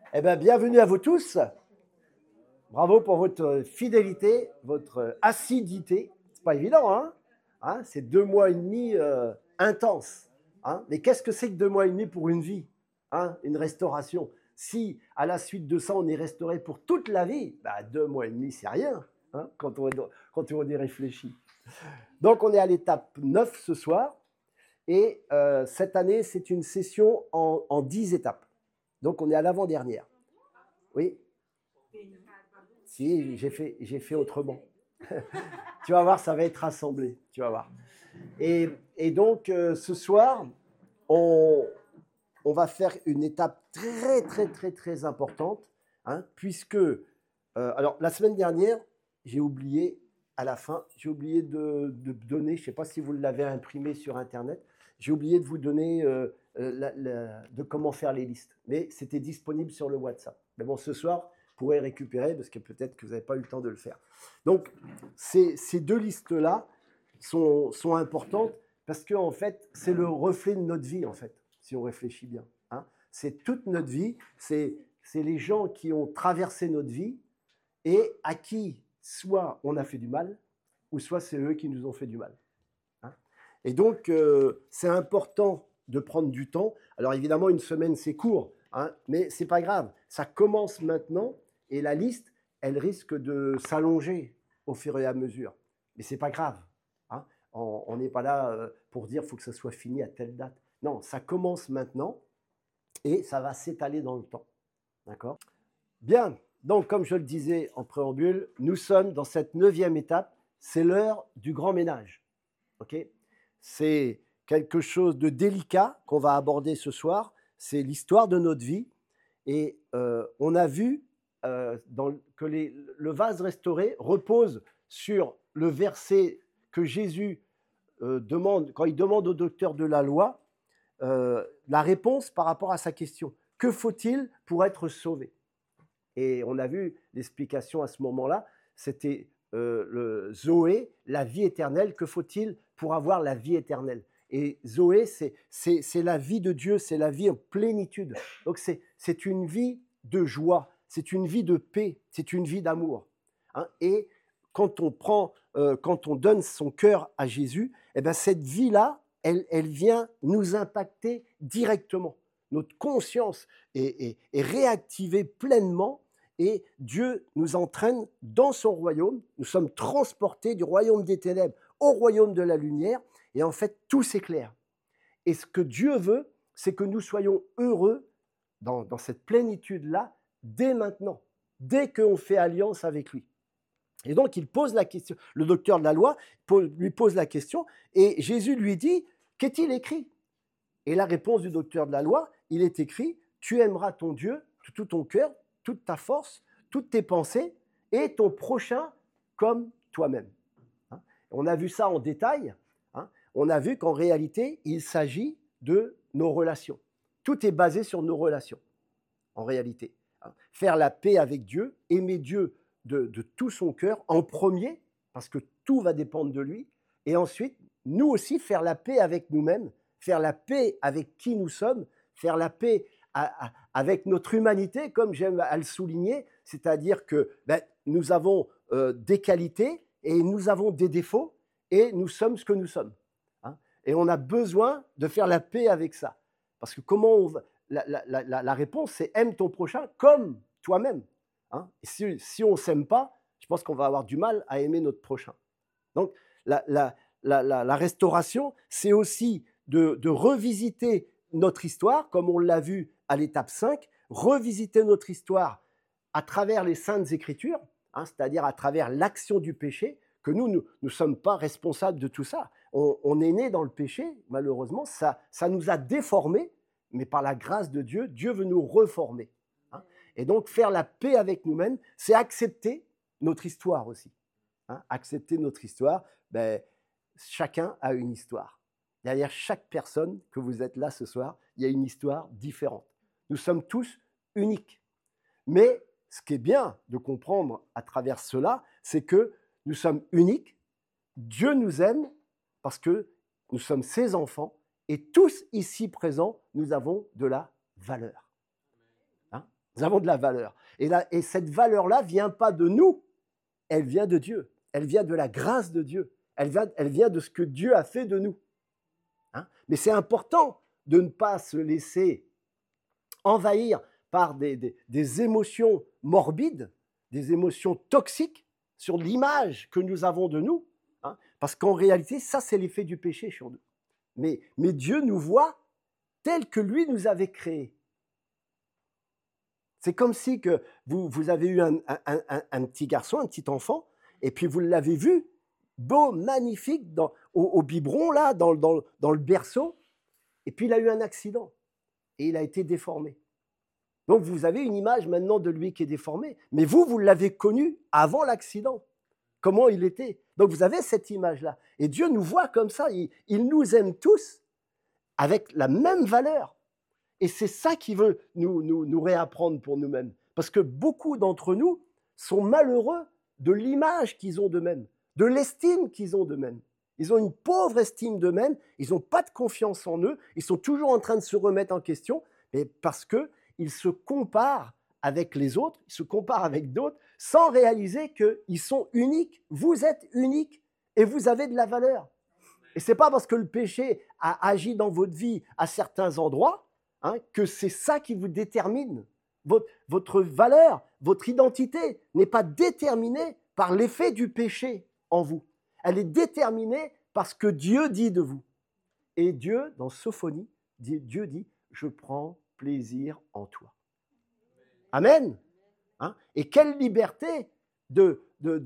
Eh bien, bienvenue à vous tous. Bravo pour votre fidélité, votre assiduité. C'est pas évident, hein, c'est 2 mois et demi intenses. Hein. Mais qu'est-ce que c'est que 2 mois et demi pour une vie, hein, une restauration? Si, à la suite de ça, on est restauré pour toute la vie, 2 mois et demi, c'est rien, hein, quand on y réfléchit. Donc, on est à l'étape 9 ce soir. Et cette année, c'est une session en 10 étapes. Donc, on est à l'avant-dernière. Oui. Si, j'ai fait autrement. Tu vas voir, ça va être rassemblé. Tu vas voir. Et donc, ce soir, on va faire une étape très, très, très, très importante, hein, puisque, alors, la semaine dernière, j'ai oublié, à la fin, j'ai oublié de donner, je ne sais pas si vous l'avez imprimé sur Internet, j'ai oublié de vous donner de comment faire les listes. Mais c'était disponible sur le WhatsApp. Mais bon, ce soir, vous pourrez récupérer parce que peut-être que vous n'avez pas eu le temps de le faire. Donc, ces 2 listes-là sont importantes parce que, en fait, c'est le reflet de notre vie, en fait, si on réfléchit bien. Hein. C'est toute notre vie, c'est les gens qui ont traversé notre vie et à qui soit on a fait du mal, ou soit c'est eux qui nous ont fait du mal. Hein. Et donc, c'est important de prendre du temps. Alors évidemment, une semaine, c'est court, hein, mais ce n'est pas grave. Ça commence maintenant et la liste, elle risque de s'allonger au fur et à mesure. Mais ce n'est pas grave. Hein. On n'est pas là pour dire qu'il faut que ça soit fini à telle date. Non, ça commence maintenant et ça va s'étaler dans le temps. D'accord ? Bien, donc comme je le disais en préambule, nous sommes dans cette 9e étape, c'est l'heure du grand ménage. Okay ? C'est quelque chose de délicat qu'on va aborder ce soir, c'est l'histoire de notre vie. Et on a vu que le vase restauré repose sur le verset que Jésus demande, quand il demande au docteur de la loi, la réponse par rapport à sa question. Que faut-il pour être sauvé ? Et on a vu l'explication à ce moment-là, c'était le Zoé, la vie éternelle. Que faut-il pour avoir la vie éternelle ? Et Zoé, c'est la vie de Dieu, c'est la vie en plénitude. Donc c'est une vie de joie, c'est une vie de paix, c'est une vie d'amour. Hein. Et quand on donne son cœur à Jésus, eh ben cette vie-là, elle vient nous impacter directement. Notre conscience est réactivée pleinement et Dieu nous entraîne dans son royaume. Nous sommes transportés du royaume des ténèbres au royaume de la lumière et en fait, tout s'éclaire. Et ce que Dieu veut, c'est que nous soyons heureux dans cette plénitude-là dès maintenant, dès qu'on fait alliance avec lui. Et donc, il pose la question, le docteur de la loi lui pose la question et Jésus lui dit, qu'est-il écrit ? Et la réponse du docteur de la loi, il est écrit, tu aimeras ton Dieu de tout ton cœur, toute ta force, toutes tes pensées et ton prochain comme toi-même. Hein. On a vu ça en détail. Hein. On a vu qu'en réalité, il s'agit de nos relations. Tout est basé sur nos relations, en réalité. Hein. Faire la paix avec Dieu, aimer Dieu de tout son cœur en premier, parce que tout va dépendre de lui, et ensuite, nous aussi, faire la paix avec nous-mêmes, faire la paix avec qui nous sommes, faire la paix avec notre humanité, comme j'aime à le souligner, c'est-à-dire que nous avons des qualités et nous avons des défauts et nous sommes ce que nous sommes. Hein. Et on a besoin de faire la paix avec ça. Parce que la réponse, c'est aime ton prochain comme toi-même. Hein. Et si on ne s'aime pas, je pense qu'on va avoir du mal à aimer notre prochain. Donc, la restauration, c'est aussi de revisiter notre histoire, comme on l'a vu à l'étape 5, revisiter notre histoire à travers les Saintes Écritures, hein, c'est-à-dire à travers l'action du péché, que nous ne sommes pas responsables de tout ça. On est né dans le péché, malheureusement, ça nous a déformés, mais par la grâce de Dieu, Dieu veut nous reformer. Hein. Et donc, faire la paix avec nous-mêmes, c'est accepter notre histoire aussi. Hein. Accepter notre histoire, chacun a une histoire. Derrière chaque personne que vous êtes là ce soir, il y a une histoire différente. Nous sommes tous uniques. Mais ce qui est bien de comprendre à travers cela, c'est que nous sommes uniques, Dieu nous aime parce que nous sommes ses enfants et tous ici présents, nous avons de la valeur. Hein ? Nous avons de la valeur. Et cette valeur-là ne vient pas de nous, elle vient de Dieu. Elle vient de la grâce de Dieu. Elle vient de ce que Dieu a fait de nous. Hein? Mais c'est important de ne pas se laisser envahir par des émotions morbides, des émotions toxiques sur l'image que nous avons de nous. Hein? Parce qu'en réalité, ça, c'est l'effet du péché sur nous. Mais Dieu nous voit tel que lui nous avait créés. C'est comme si que vous avez eu un petit garçon, un petit enfant, et puis vous l'avez vu, beau, magnifique, au biberon, là, dans le berceau, et puis il a eu un accident, et il a été déformé. Donc vous avez une image maintenant de lui qui est déformée, mais vous l'avez connu avant l'accident, comment il était. Donc vous avez cette image-là, et Dieu nous voit comme ça, il nous aime tous avec la même valeur. Et c'est ça qu'il veut nous réapprendre pour nous-mêmes. Parce que beaucoup d'entre nous sont malheureux de l'image qu'ils ont d'eux-mêmes, de l'estime qu'ils ont d'eux-mêmes. Ils ont une pauvre estime d'eux-mêmes, ils n'ont pas de confiance en eux, ils sont toujours en train de se remettre en question, mais parce qu'ils se comparent avec les autres, ils se comparent avec d'autres, sans réaliser qu'ils sont uniques. Vous êtes uniques et vous avez de la valeur. Et ce n'est pas parce que le péché a agi dans votre vie à certains endroits, hein, que c'est ça qui vous détermine. Votre valeur, votre identité n'est pas déterminée par l'effet du péché en vous. Elle est déterminée par ce que Dieu dit de vous. Et Dieu, dans Sophonie, Dieu dit « Je prends plaisir en toi ». Amen. Hein? Et quelle liberté de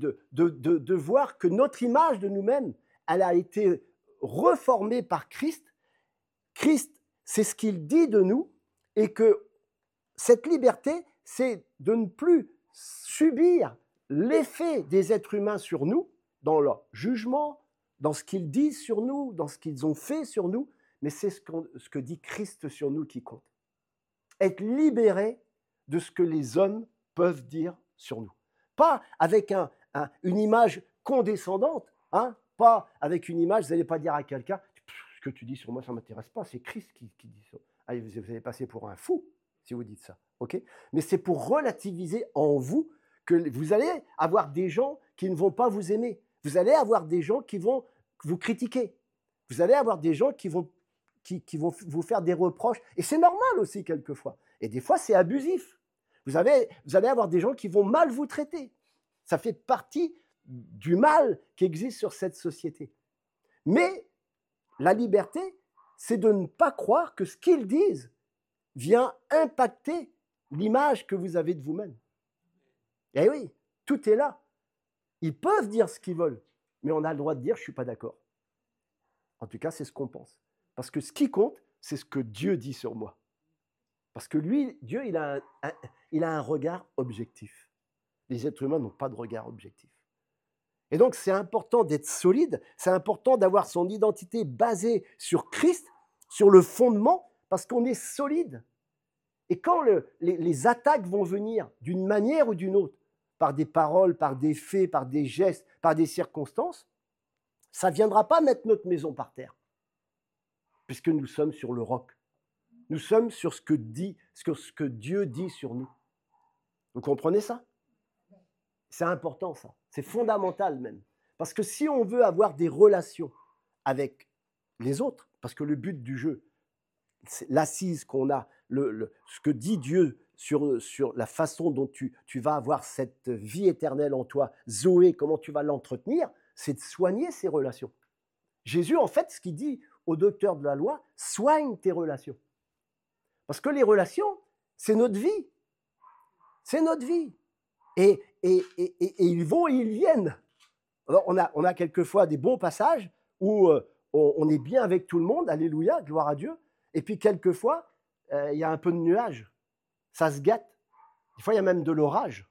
voir que notre image de nous-mêmes, elle a été reformée par Christ. Christ, c'est ce qu'il dit de nous, et que cette liberté, c'est de ne plus subir l'effet des êtres humains sur nous, dans leur jugement, dans ce qu'ils disent sur nous, dans ce qu'ils ont fait sur nous, mais c'est ce que dit Christ sur nous qui compte. Être libéré de ce que les hommes peuvent dire sur nous. Pas avec une image condescendante, hein, pas avec une image, vous n'allez pas dire à quelqu'un « Ce que tu dis sur moi, ça ne m'intéresse pas, c'est Christ qui dit ça. » Allez, vous allez passer pour un fou si vous dites ça. Okay, mais c'est pour relativiser en vous que vous allez avoir des gens qui ne vont pas vous aimer. Vous allez avoir des gens qui vont vous critiquer. Vous allez avoir des gens qui vont vous faire des reproches. Et c'est normal aussi quelquefois. Et des fois, c'est abusif. Vous allez avoir des gens qui vont mal vous traiter. Ça fait partie du mal qui existe sur cette société. Mais la liberté, c'est de ne pas croire que ce qu'ils disent vient impacter l'image que vous avez de vous-même. Eh oui, tout est là. Ils peuvent dire ce qu'ils veulent, mais on a le droit de dire « je ne suis pas d'accord ». En tout cas, c'est ce qu'on pense. Parce que ce qui compte, c'est ce que Dieu dit sur moi. Parce que lui, Dieu, il a un regard objectif. Les êtres humains n'ont pas de regard objectif. Et donc, c'est important d'être solide, c'est important d'avoir son identité basée sur Christ, sur le fondement, parce qu'on est solide. Et quand les attaques vont venir d'une manière ou d'une autre, par des paroles, par des faits, par des gestes, par des circonstances, ça ne viendra pas mettre notre maison par terre, puisque nous sommes sur le roc. Nous sommes sur ce que Dieu dit sur nous. Vous comprenez ça? C'est important ça, c'est fondamental même. Parce que si on veut avoir des relations avec les autres, parce que le but du jeu, c'est l'assise qu'on a, ce que dit Dieu sur la façon dont tu vas avoir cette vie éternelle en toi, Zoé, comment tu vas l'entretenir, c'est de soigner ces relations. Jésus, en fait, ce qu'il dit au docteur de la loi, soigne tes relations. Parce que les relations, c'est notre vie. C'est notre vie. Et ils vont et ils viennent. Alors, on a quelquefois des bons passages où on est bien avec tout le monde, alléluia, gloire à Dieu. Et puis quelquefois, il y a un peu de nuages. Ça se gâte. Des fois, il y a même de l'orage.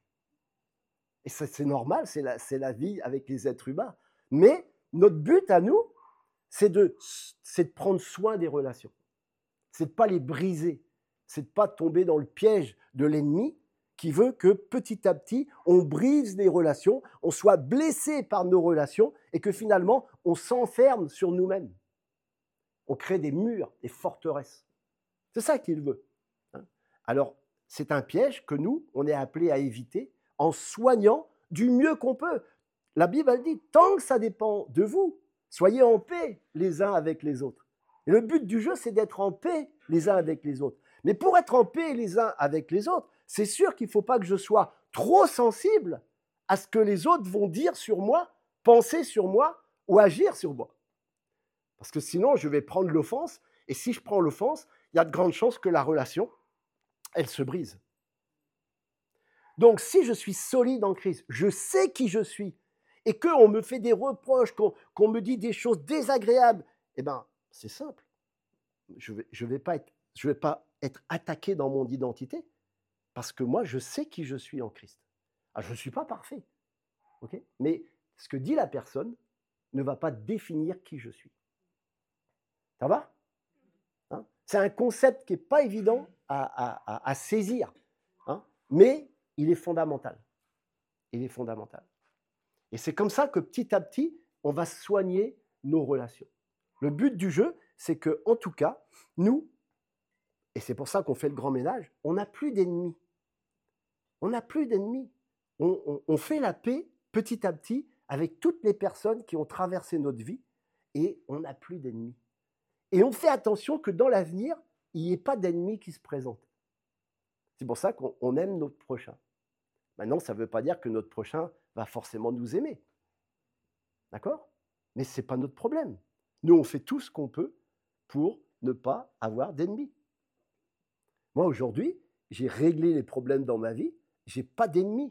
Et ça, c'est normal, c'est la vie avec les êtres humains. Mais notre but à nous, c'est de prendre soin des relations. C'est de ne pas les briser. C'est de ne pas tomber dans le piège de l'ennemi qui veut que petit à petit, on brise les relations, on soit blessé par nos relations et que finalement, on s'enferme sur nous-mêmes. On crée des murs, des forteresses. C'est ça qu'il veut. Alors, c'est un piège que nous, on est appelés à éviter en soignant du mieux qu'on peut. La Bible, elle dit, tant que ça dépend de vous, soyez en paix les uns avec les autres. Et le but du jeu, c'est d'être en paix les uns avec les autres. Mais pour être en paix les uns avec les autres, c'est sûr qu'il ne faut pas que je sois trop sensible à ce que les autres vont dire sur moi, penser sur moi ou agir sur moi. Parce que sinon, je vais prendre l'offense. Et si je prends l'offense, il y a de grandes chances que la relation, elle se brise. Donc, si je suis solide en Christ, je sais qui je suis, et qu'on me fait des reproches, qu'on me dit des choses désagréables, eh bien, c'est simple. Je vais pas être attaqué dans mon identité, parce que moi, je sais qui je suis en Christ. Alors, je ne suis pas parfait, okay, mais ce que dit la personne ne va pas définir qui je suis. Ça va, hein? C'est un concept qui n'est pas évident à saisir, hein, mais il est fondamental. Il est fondamental. Et c'est comme ça que petit à petit, on va soigner nos relations. Le but du jeu, c'est que, en tout cas, nous, et c'est pour ça qu'on fait le grand ménage, on n'a plus d'ennemis. On n'a plus d'ennemis. On fait la paix petit à petit avec toutes les personnes qui ont traversé notre vie et on n'a plus d'ennemis. Et on fait attention que dans l'avenir, il n'y ait pas d'ennemis qui se présentent. C'est pour ça qu'on aime notre prochain. Maintenant, ça ne veut pas dire que notre prochain va forcément nous aimer. D'accord? Mais ce n'est pas notre problème. Nous, on fait tout ce qu'on peut pour ne pas avoir d'ennemis. Moi, aujourd'hui, j'ai réglé les problèmes dans ma vie, je n'ai pas d'ennemis.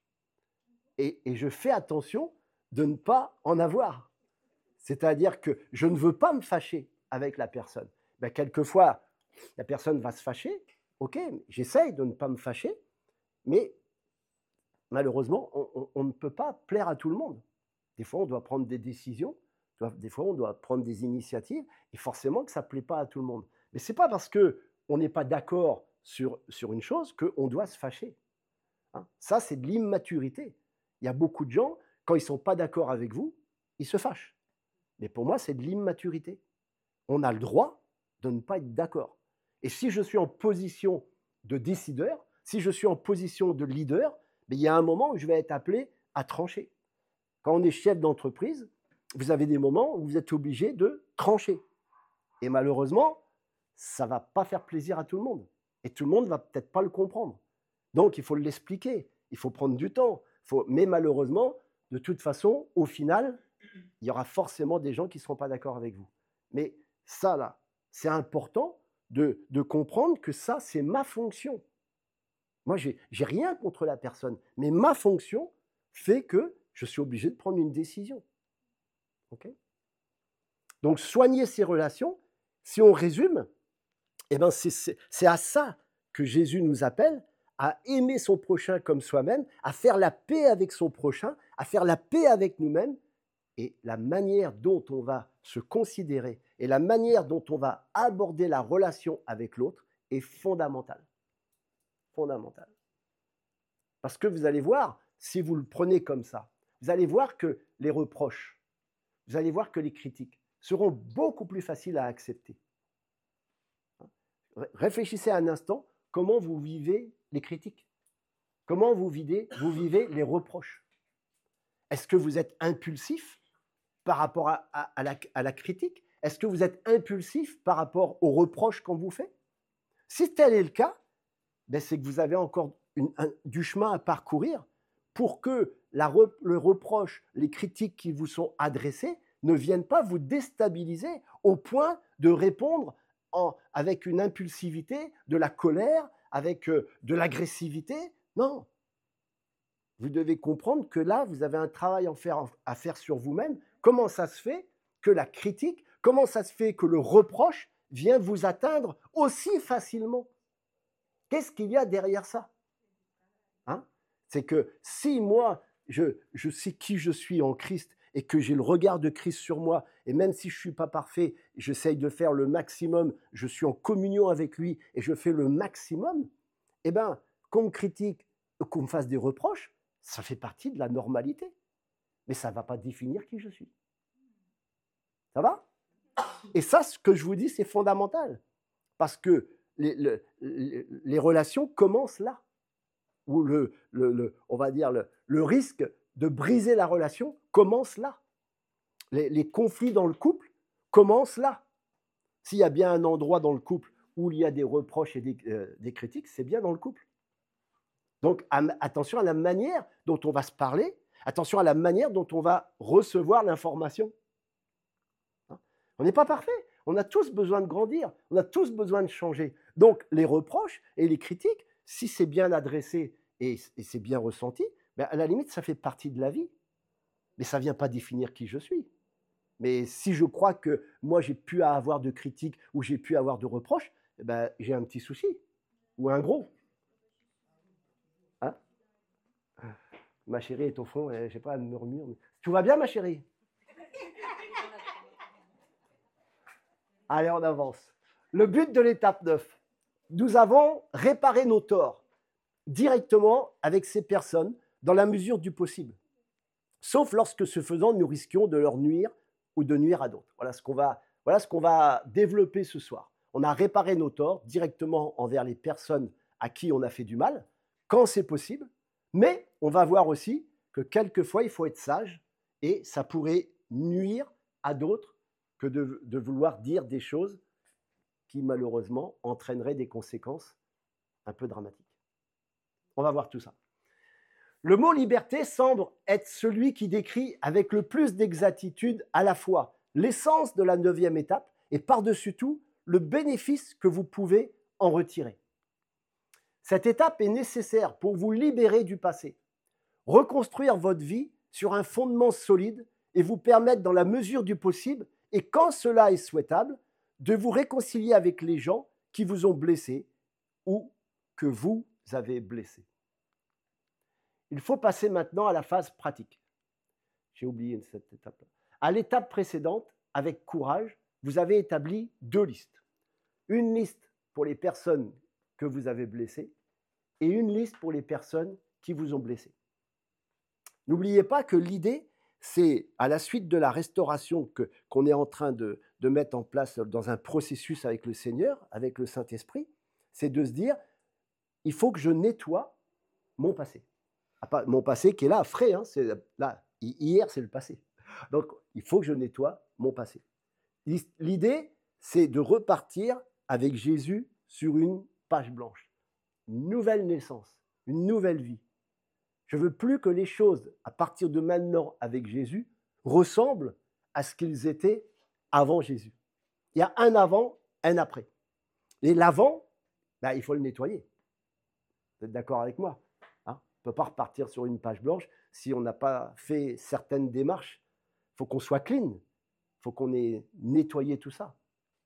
Et je fais attention de ne pas en avoir. C'est-à-dire que je ne veux pas me fâcher avec la personne. Ben, quelquefois, la personne va se fâcher. Ok, j'essaye de ne pas me fâcher, mais malheureusement, on ne peut pas plaire à tout le monde. Des fois, on doit prendre des décisions, des fois, on doit prendre des initiatives, et forcément que ça ne plaît pas à tout le monde. Mais ce n'est pas parce qu'on n'est pas d'accord sur une chose qu'on doit se fâcher. Hein, ça, c'est de l'immaturité. Il y a beaucoup de gens, quand ils ne sont pas d'accord avec vous, ils se fâchent. Mais pour moi, c'est de l'immaturité. On a le droit de ne pas être d'accord. Et si je suis en position de décideur, si je suis en position de leader, il y a un moment où je vais être appelé à trancher. Quand on est chef d'entreprise, vous avez des moments où vous êtes obligé de trancher. Et malheureusement, ça ne va pas faire plaisir à tout le monde. Et tout le monde ne va peut-être pas le comprendre. Donc, il faut l'expliquer. Il faut prendre du temps. Mais malheureusement, de toute façon, au final, il y aura forcément des gens qui ne seront pas d'accord avec vous. Mais ça, là, c'est important de comprendre que ça, c'est ma fonction. Moi, je n'ai rien contre la personne, mais ma fonction fait que je suis obligé de prendre une décision. Okay? Donc, soigner ces relations, si on résume, eh ben c'est à ça que Jésus nous appelle, à aimer son prochain comme soi-même, à faire la paix avec son prochain, à faire la paix avec nous-mêmes. Et la manière dont on va se considérer et la manière dont on va aborder la relation avec l'autre est fondamentale. Fondamentale. Parce que vous allez voir, si vous le prenez comme ça, vous allez voir que les reproches, vous allez voir que les critiques seront beaucoup plus faciles à accepter. Réfléchissez un instant, comment vous vivez les critiques? Comment vous vivez les reproches? Est-ce que vous êtes impulsif par rapport à la critique? Est-ce que vous êtes impulsif par rapport aux reproches qu'on vous fait? Si tel est le cas, ben c'est que vous avez encore du chemin à parcourir pour que le reproche, les critiques qui vous sont adressées ne viennent pas vous déstabiliser au point de répondre avec une impulsivité, de la colère, avec de l'agressivité. Non. Vous devez comprendre que là, vous avez un travail à faire sur vous-même. Comment ça se fait que la critique, comment ça se fait que le reproche vient vous atteindre aussi facilement? Qu'est-ce qu'il y a derrière ça? Hein? C'est que si moi, je sais qui je suis en Christ et que j'ai le regard de Christ sur moi, et même si je ne suis pas parfait, j'essaye de faire le maximum, je suis en communion avec lui et je fais le maximum, eh bien, qu'on me critique, qu'on me fasse des reproches, ça fait partie de la normalité. Mais ça ne va pas définir qui je suis. Ça va? Et ça, ce que je vous dis, c'est fondamental. Parce que les relations commencent là. Ou on va dire le risque de briser la relation commence là. Les conflits dans le couple commencent là. S'il y a bien un endroit dans le couple où il y a des reproches et des critiques, c'est bien dans le couple. Donc attention à la manière dont on va se parler, attention à la manière dont on va recevoir l'information. On n'est pas parfait, on a tous besoin de grandir, on a tous besoin de changer. Donc les reproches et les critiques, si c'est bien adressé et c'est bien ressenti, ben à la limite, ça fait partie de la vie. Mais ça ne vient pas définir qui je suis. Mais si je crois que moi, j'ai pu avoir de critiques ou j'ai pu avoir de reproches, eh ben, j'ai un petit souci ou un gros. Hein? Ma chérie est au fond, je ne sais pas, elle murmure. Tout va bien, ma chérie? Allez, on avance. Le but de l'étape 9, nous avons réparé nos torts directement avec ces personnes dans la mesure du possible, sauf lorsque ce faisant, nous risquions de leur nuire ou de nuire à d'autres. Voilà ce qu'on va développer ce soir. On a réparé nos torts directement envers les personnes à qui on a fait du mal, quand c'est possible, mais on va voir aussi que quelquefois, il faut être sage et ça pourrait nuire à d'autres que de vouloir dire des choses qui, malheureusement, entraîneraient des conséquences un peu dramatiques. On va voir tout ça. Le mot liberté semble être celui qui décrit avec le plus d'exactitude à la fois l'essence de la 9e étape et par-dessus tout le bénéfice que vous pouvez en retirer. Cette étape est nécessaire pour vous libérer du passé, reconstruire votre vie sur un fondement solide et vous permettre dans la mesure du possible et quand cela est souhaitable, de vous réconcilier avec les gens qui vous ont blessé ou que vous avez blessé. Il faut passer maintenant à la phase pratique. J'ai oublié cette étape-là. À l'étape précédente, avec courage, vous avez établi 2 listes. Une liste pour les personnes que vous avez blessées et une liste pour les personnes qui vous ont blessé. N'oubliez pas que l'idée, c'est à la suite de la restauration qu'on est en train de mettre en place dans un processus avec le Seigneur, avec le Saint-Esprit, c'est de se dire, il faut que je nettoie mon passé. Mon passé qui est là, frais, hein, là, hier c'est le passé. Donc il faut que je nettoie mon passé. L'idée, c'est de repartir avec Jésus sur une page blanche. Une nouvelle naissance, une nouvelle vie. Je ne veux plus que les choses, à partir de maintenant avec Jésus, ressemblent à ce qu'ils étaient avant Jésus. Il y a un avant, un après. Et l'avant, ben, il faut le nettoyer. Vous êtes d'accord avec moi? On ne peut pas repartir sur une page blanche si on n'a pas fait certaines démarches. Il faut qu'on soit clean. Il faut qu'on ait nettoyé tout ça.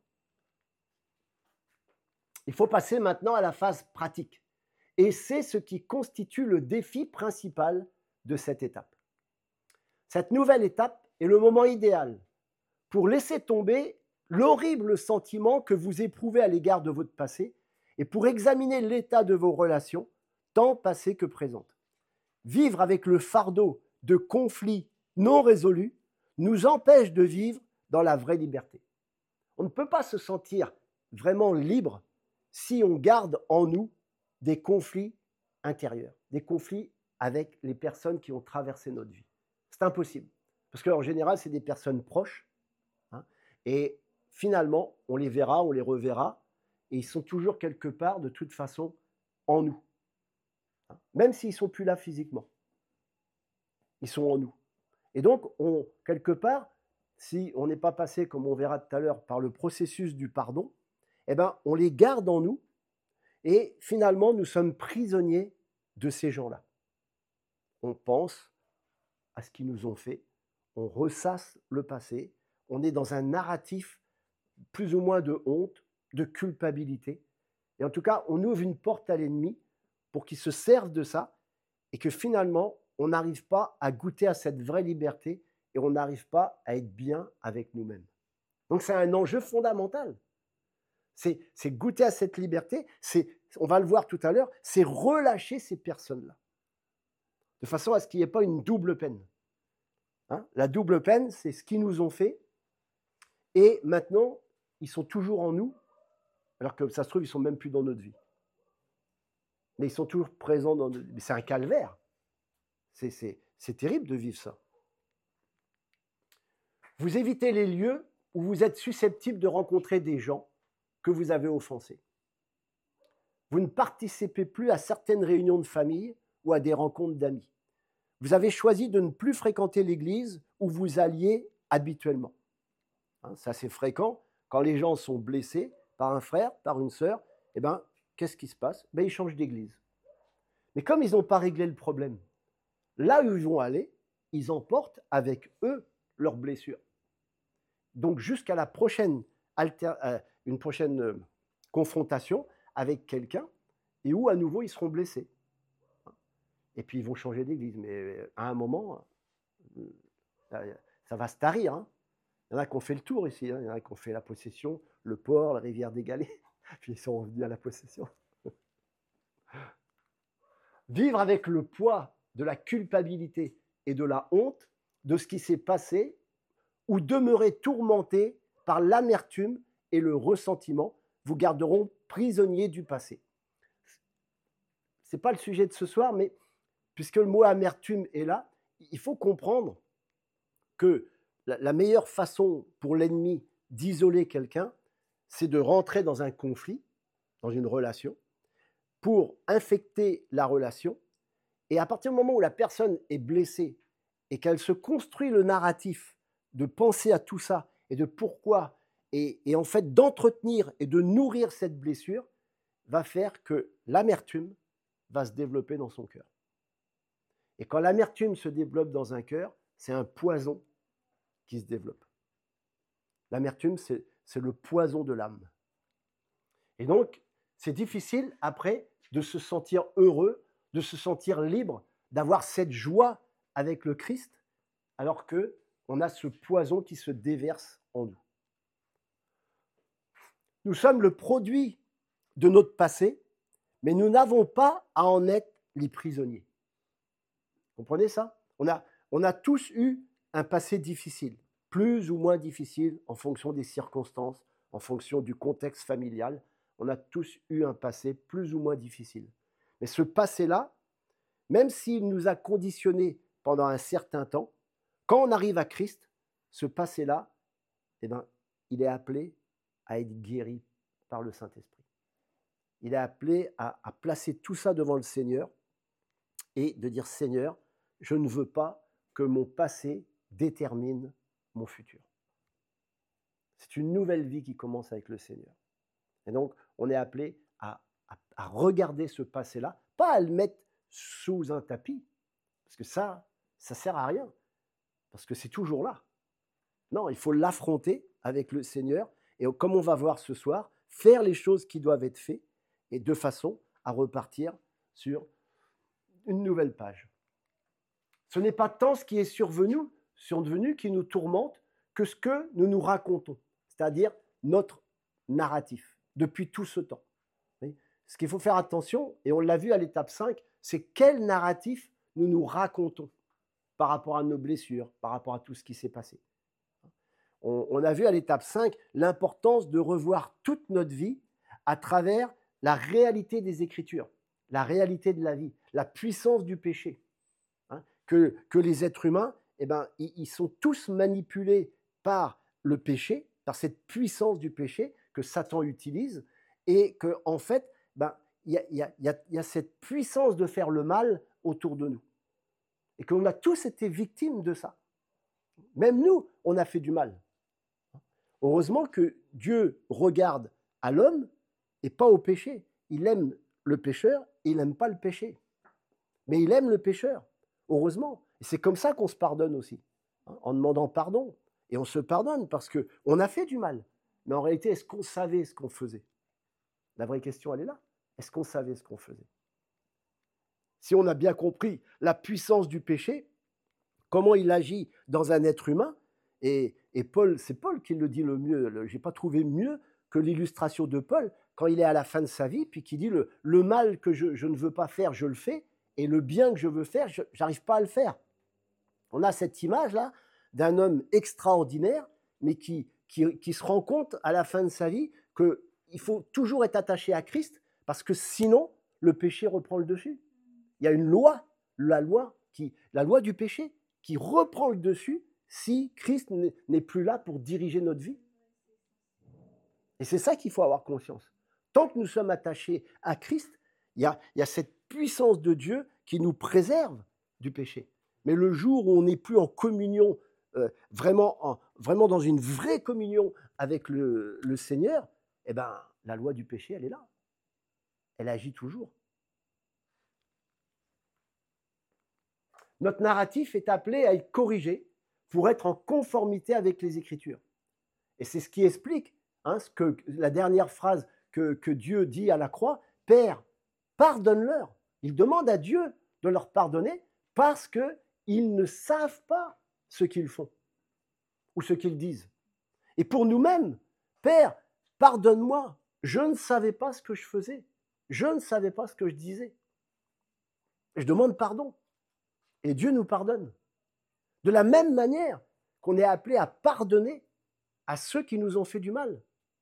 Il faut passer maintenant à la phase pratique. Et c'est ce qui constitue le défi principal de cette étape. Cette nouvelle étape est le moment idéal pour laisser tomber l'horrible sentiment que vous éprouvez à l'égard de votre passé et pour examiner l'état de vos relations, tant passées que présentes. Vivre avec le fardeau de conflits non résolus nous empêche de vivre dans la vraie liberté. On ne peut pas se sentir vraiment libre si on garde en nous des conflits intérieurs, des conflits avec les personnes qui ont traversé notre vie. C'est impossible. Parce qu'en général, c'est des personnes proches. Et finalement, on les verra, on les reverra. Et ils sont toujours quelque part, de toute façon, en nous. Même s'ils ne sont plus là physiquement. Ils sont en nous. Et donc, quelque part, si on n'est pas passé, comme on verra tout à l'heure, par le processus du pardon, eh ben, on les garde en nous. Et finalement, nous sommes prisonniers de ces gens-là. On pense à ce qu'ils nous ont fait, on ressasse le passé, on est dans un narratif plus ou moins de honte, de culpabilité. Et en tout cas, on ouvre une porte à l'ennemi pour qu'il se serve de ça et que finalement, on n'arrive pas à goûter à cette vraie liberté et on n'arrive pas à être bien avec nous-mêmes. Donc c'est un enjeu fondamental. C'est goûter à cette liberté, on va le voir tout à l'heure, c'est relâcher ces personnes-là. De façon à ce qu'il n'y ait pas une double peine. La double peine, c'est ce qu'ils nous ont fait. Et maintenant, ils sont toujours en nous. Alors que ça se trouve, ils ne sont même plus dans notre vie. Mais ils sont toujours présents dans notre vie. Mais c'est un calvaire. C'est terrible de vivre ça. Vous évitez les lieux où vous êtes susceptible de rencontrer des gens que vous avez offensés. Vous ne participez plus à certaines réunions de famille ou à des rencontres d'amis. Vous avez choisi de ne plus fréquenter l'église où vous alliez habituellement. Ça, c'est fréquent. Quand les gens sont blessés par un frère, par une sœur, eh ben, qu'est-ce qui se passe? Ils changent d'église. Mais comme ils n'ont pas réglé le problème, là où ils vont aller, ils emportent avec eux leurs blessures. Donc, jusqu'à la prochaine, une prochaine confrontation avec quelqu'un, et où à nouveau ils seront blessés. Et puis ils vont changer d'église. Mais à un moment, ça va se tarir. Hein. Il y en a qui ont fait le tour ici. Hein. Il y en a qui ont fait la possession, le port, la rivière des Galets. Puis ils sont revenus à la possession. Vivre avec le poids de la culpabilité et de la honte de ce qui s'est passé, ou demeurer tourmenté par l'amertume et le ressentiment, vous garderont prisonnier du passé. Ce n'est pas le sujet de ce soir, mais puisque le mot amertume est là, il faut comprendre que la meilleure façon pour l'ennemi d'isoler quelqu'un, c'est de rentrer dans un conflit, dans une relation, pour infecter la relation. Et à partir du moment où la personne est blessée et qu'elle se construit le narratif de penser à tout ça et de pourquoi, et en fait d'entretenir et de nourrir cette blessure, va faire que l'amertume va se développer dans son cœur. Et quand l'amertume se développe dans un cœur, c'est un poison qui se développe. L'amertume, c'est le poison de l'âme. Et donc, c'est difficile après de se sentir heureux, de se sentir libre, d'avoir cette joie avec le Christ, alors qu'on a ce poison qui se déverse en nous. Nous sommes le produit de notre passé, mais nous n'avons pas à en être les prisonniers. Vous comprenez ça? On a tous eu un passé difficile, plus ou moins difficile en fonction des circonstances, en fonction du contexte familial. On a tous eu un passé plus ou moins difficile. Mais ce passé-là, même s'il nous a conditionnés pendant un certain temps, quand on arrive à Christ, ce passé-là, eh ben, il est appelé à être guéri par le Saint-Esprit. Il est appelé à placer tout ça devant le Seigneur et de dire « Seigneur, je ne veux pas que mon passé détermine mon futur. » C'est une nouvelle vie qui commence avec le Seigneur. Et donc, on est appelé à regarder ce passé-là, pas à le mettre sous un tapis, parce que ça ne sert à rien, parce que c'est toujours là. Non, il faut l'affronter avec le Seigneur, et comme on va voir ce soir, faire les choses qui doivent être faites, et de façon à repartir sur une nouvelle page. Ce n'est pas tant ce qui est survenu qui nous tourmente que ce que nous nous racontons, c'est-à-dire notre narratif depuis tout ce temps. Ce qu'il faut faire attention, et on l'a vu à l'étape 5, c'est quel narratif nous nous racontons par rapport à nos blessures, par rapport à tout ce qui s'est passé. On a vu à l'étape 5 l'importance de revoir toute notre vie à travers la réalité des Écritures, la réalité de la vie, la puissance du péché. Que les êtres humains, ils sont tous manipulés par le péché, par cette puissance du péché que Satan utilise, et qu'en fait, il y a cette puissance de faire le mal autour de nous. Et qu'on a tous été victimes de ça. Même nous, on a fait du mal. Heureusement que Dieu regarde à l'homme et pas au péché. Il aime le pécheur et il n'aime pas le péché. Mais il aime le pécheur, heureusement. Et c'est comme ça qu'on se pardonne aussi, en demandant pardon. Et on se pardonne parce qu'on a fait du mal. Mais en réalité, est-ce qu'on savait ce qu'on faisait? La vraie question, elle est là. Est-ce qu'on savait ce qu'on faisait? Si on a bien compris la puissance du péché, comment il agit dans un être humain, et Paul, c'est Paul qui le dit le mieux, je n'ai pas trouvé mieux que l'illustration de Paul, quand il est à la fin de sa vie, puis qui dit le mal que je ne veux pas faire, je le fais, et le bien que je veux faire, je n'arrive pas à le faire. On a cette image-là d'un homme extraordinaire, mais qui se rend compte à la fin de sa vie que il faut toujours être attaché à Christ, parce que sinon, le péché reprend le dessus. Il y a une loi, la loi du péché, qui reprend le dessus si Christ n'est plus là pour diriger notre vie. Et c'est ça qu'il faut avoir conscience. Tant que nous sommes attachés à Christ, il y a cette puissance de Dieu qui nous préserve du péché. Mais le jour où on n'est plus en communion, vraiment dans une vraie communion avec le Seigneur, eh ben, la loi du péché, elle est là. Elle agit toujours. Notre narratif est appelé à être corrigé pour être en conformité avec les Écritures. Et c'est ce qui explique ce que la dernière phrase que Dieu dit à la croix, « Père, pardonne-leur ». Il demande à Dieu de leur pardonner parce qu'ils ne savent pas ce qu'ils font ou ce qu'ils disent. Et pour nous-mêmes, « Père, pardonne-moi, je ne savais pas ce que je faisais, je ne savais pas ce que je disais ». Je demande pardon. Et Dieu nous pardonne. De la même manière qu'on est appelé à pardonner à ceux qui nous ont fait du mal.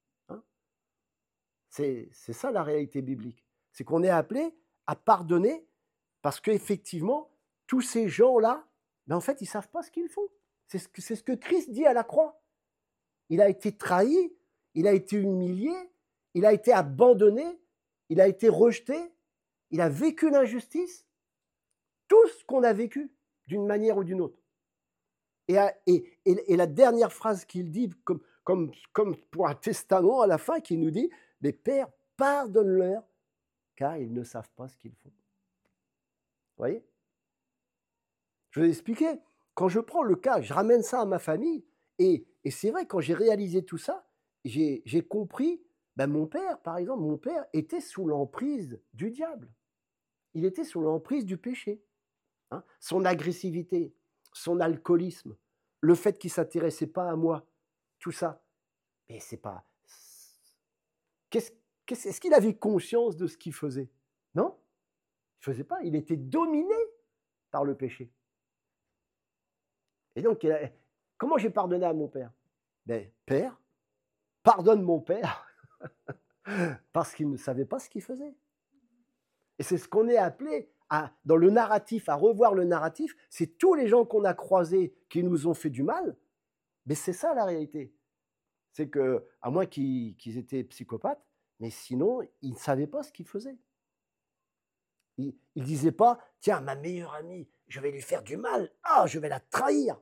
C'est ça la réalité biblique. C'est qu'on est appelé à pardonner parce qu'effectivement, tous ces gens-là, en fait, ils ne savent pas ce qu'ils font. C'est ce que Christ dit à la croix. Il a été trahi, il a été humilié, il a été abandonné, il a été rejeté, il a vécu l'injustice. Tout ce qu'on a vécu d'une manière ou d'une autre. Et la dernière phrase qu'il dit, comme pour un testament à la fin, qui nous dit « Mais Père, pardonne-leur, car ils ne savent pas ce qu'ils font. » Vous voyez? Je vais expliquer. Quand je prends le cas, je ramène ça à ma famille, et c'est vrai, quand j'ai réalisé tout ça, j'ai compris, mon père, par exemple, mon père était sous l'emprise du diable. Il était sous l'emprise du péché. Son agressivité, son alcoolisme, le fait qu'il ne s'intéressait pas à moi, tout ça. Mais c'est pas... Est-ce qu'il avait conscience de ce qu'il faisait? Non, il ne faisait pas. Il était dominé par le péché. Et donc, comment j'ai pardonné à mon père? Père, pardonne mon père, parce qu'il ne savait pas ce qu'il faisait. Et c'est ce qu'on est appelé dans le narratif, à revoir le narratif, c'est tous les gens qu'on a croisés qui nous ont fait du mal, mais c'est ça la réalité. C'est que, à moins qu'ils étaient psychopathes, mais sinon, ils ne savaient pas ce qu'ils faisaient. Ils ne disaient pas, tiens, ma meilleure amie, je vais lui faire du mal, je vais la trahir.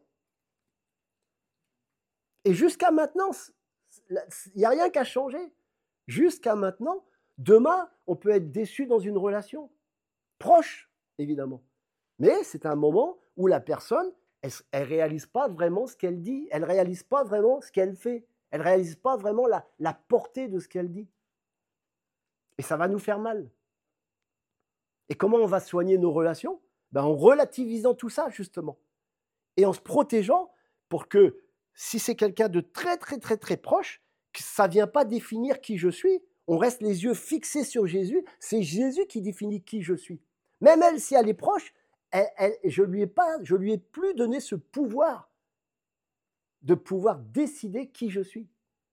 Et jusqu'à maintenant, il n'y a rien qu'à changer. Jusqu'à maintenant, demain, on peut être déçu dans une relation. Proche, évidemment. Mais c'est un moment où la personne, elle ne réalise pas vraiment ce qu'elle dit, elle ne réalise pas vraiment ce qu'elle fait, elle ne réalise pas vraiment la portée de ce qu'elle dit. Et ça va nous faire mal. Et comment on va soigner nos relations? En relativisant tout ça, justement. Et en se protégeant pour que, si c'est quelqu'un de très, très, très, très proche, que ça ne vient pas définir qui je suis. On reste les yeux fixés sur Jésus. C'est Jésus qui définit qui je suis. Même elle, si elle est proche, je lui ai plus donné ce pouvoir de pouvoir décider qui je suis.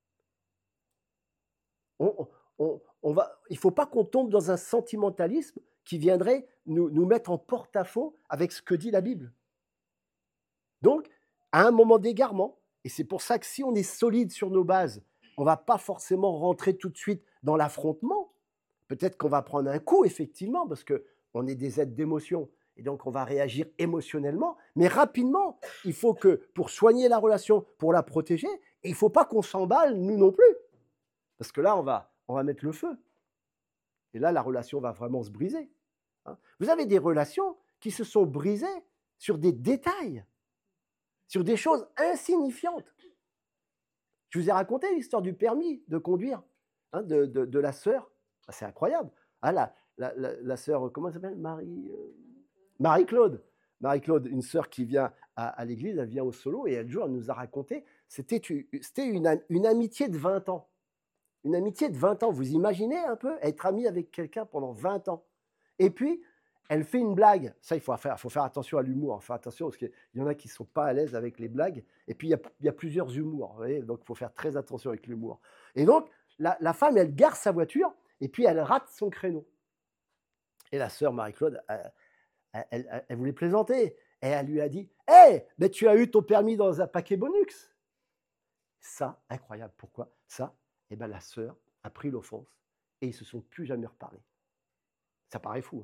Il ne faut pas qu'on tombe dans un sentimentalisme qui viendrait nous mettre en porte-à-faux avec ce que dit la Bible. Donc, à un moment d'égarement, et c'est pour ça que si on est solide sur nos bases, on ne va pas forcément rentrer tout de suite dans l'affrontement. Peut-être qu'on va prendre un coup, effectivement, parce qu'on est des êtres d'émotion, et donc on va réagir émotionnellement, mais rapidement, il faut que, pour soigner la relation, pour la protéger, il ne faut pas qu'on s'emballe, nous non plus, parce que là, on va mettre le feu. Et là, la relation va vraiment se briser. Vous avez des relations qui se sont brisées sur des détails, sur des choses insignifiantes. Je vous ai raconté l'histoire du permis de conduire de la sœur. C'est incroyable. La sœur, comment elle s'appelle? Marie-Claude. Marie-Claude, une sœur qui vient à l'église, elle vient au solo et un jour, elle nous a raconté, c'était une amitié de 20 ans. Une amitié de 20 ans. Vous imaginez un peu être ami avec quelqu'un pendant 20 ans. Et puis, elle fait une blague. Ça, il faut faire attention à l'humour. Faire attention parce qu'il y en a qui ne sont pas à l'aise avec les blagues. Et puis, il y a plusieurs humours. Vous voyez, donc, il faut faire très attention avec l'humour. Et donc, la femme, elle gare sa voiture et puis elle rate son créneau. Et la sœur Marie-Claude, elle voulait plaisanter. Et elle lui a dit, « Hé, mais tu as eu ton permis dans un paquet Bonux !» Ça, incroyable. Pourquoi? Ça, eh ben, la sœur a pris l'offense et ils ne se sont plus jamais reparlés. Ça paraît fou.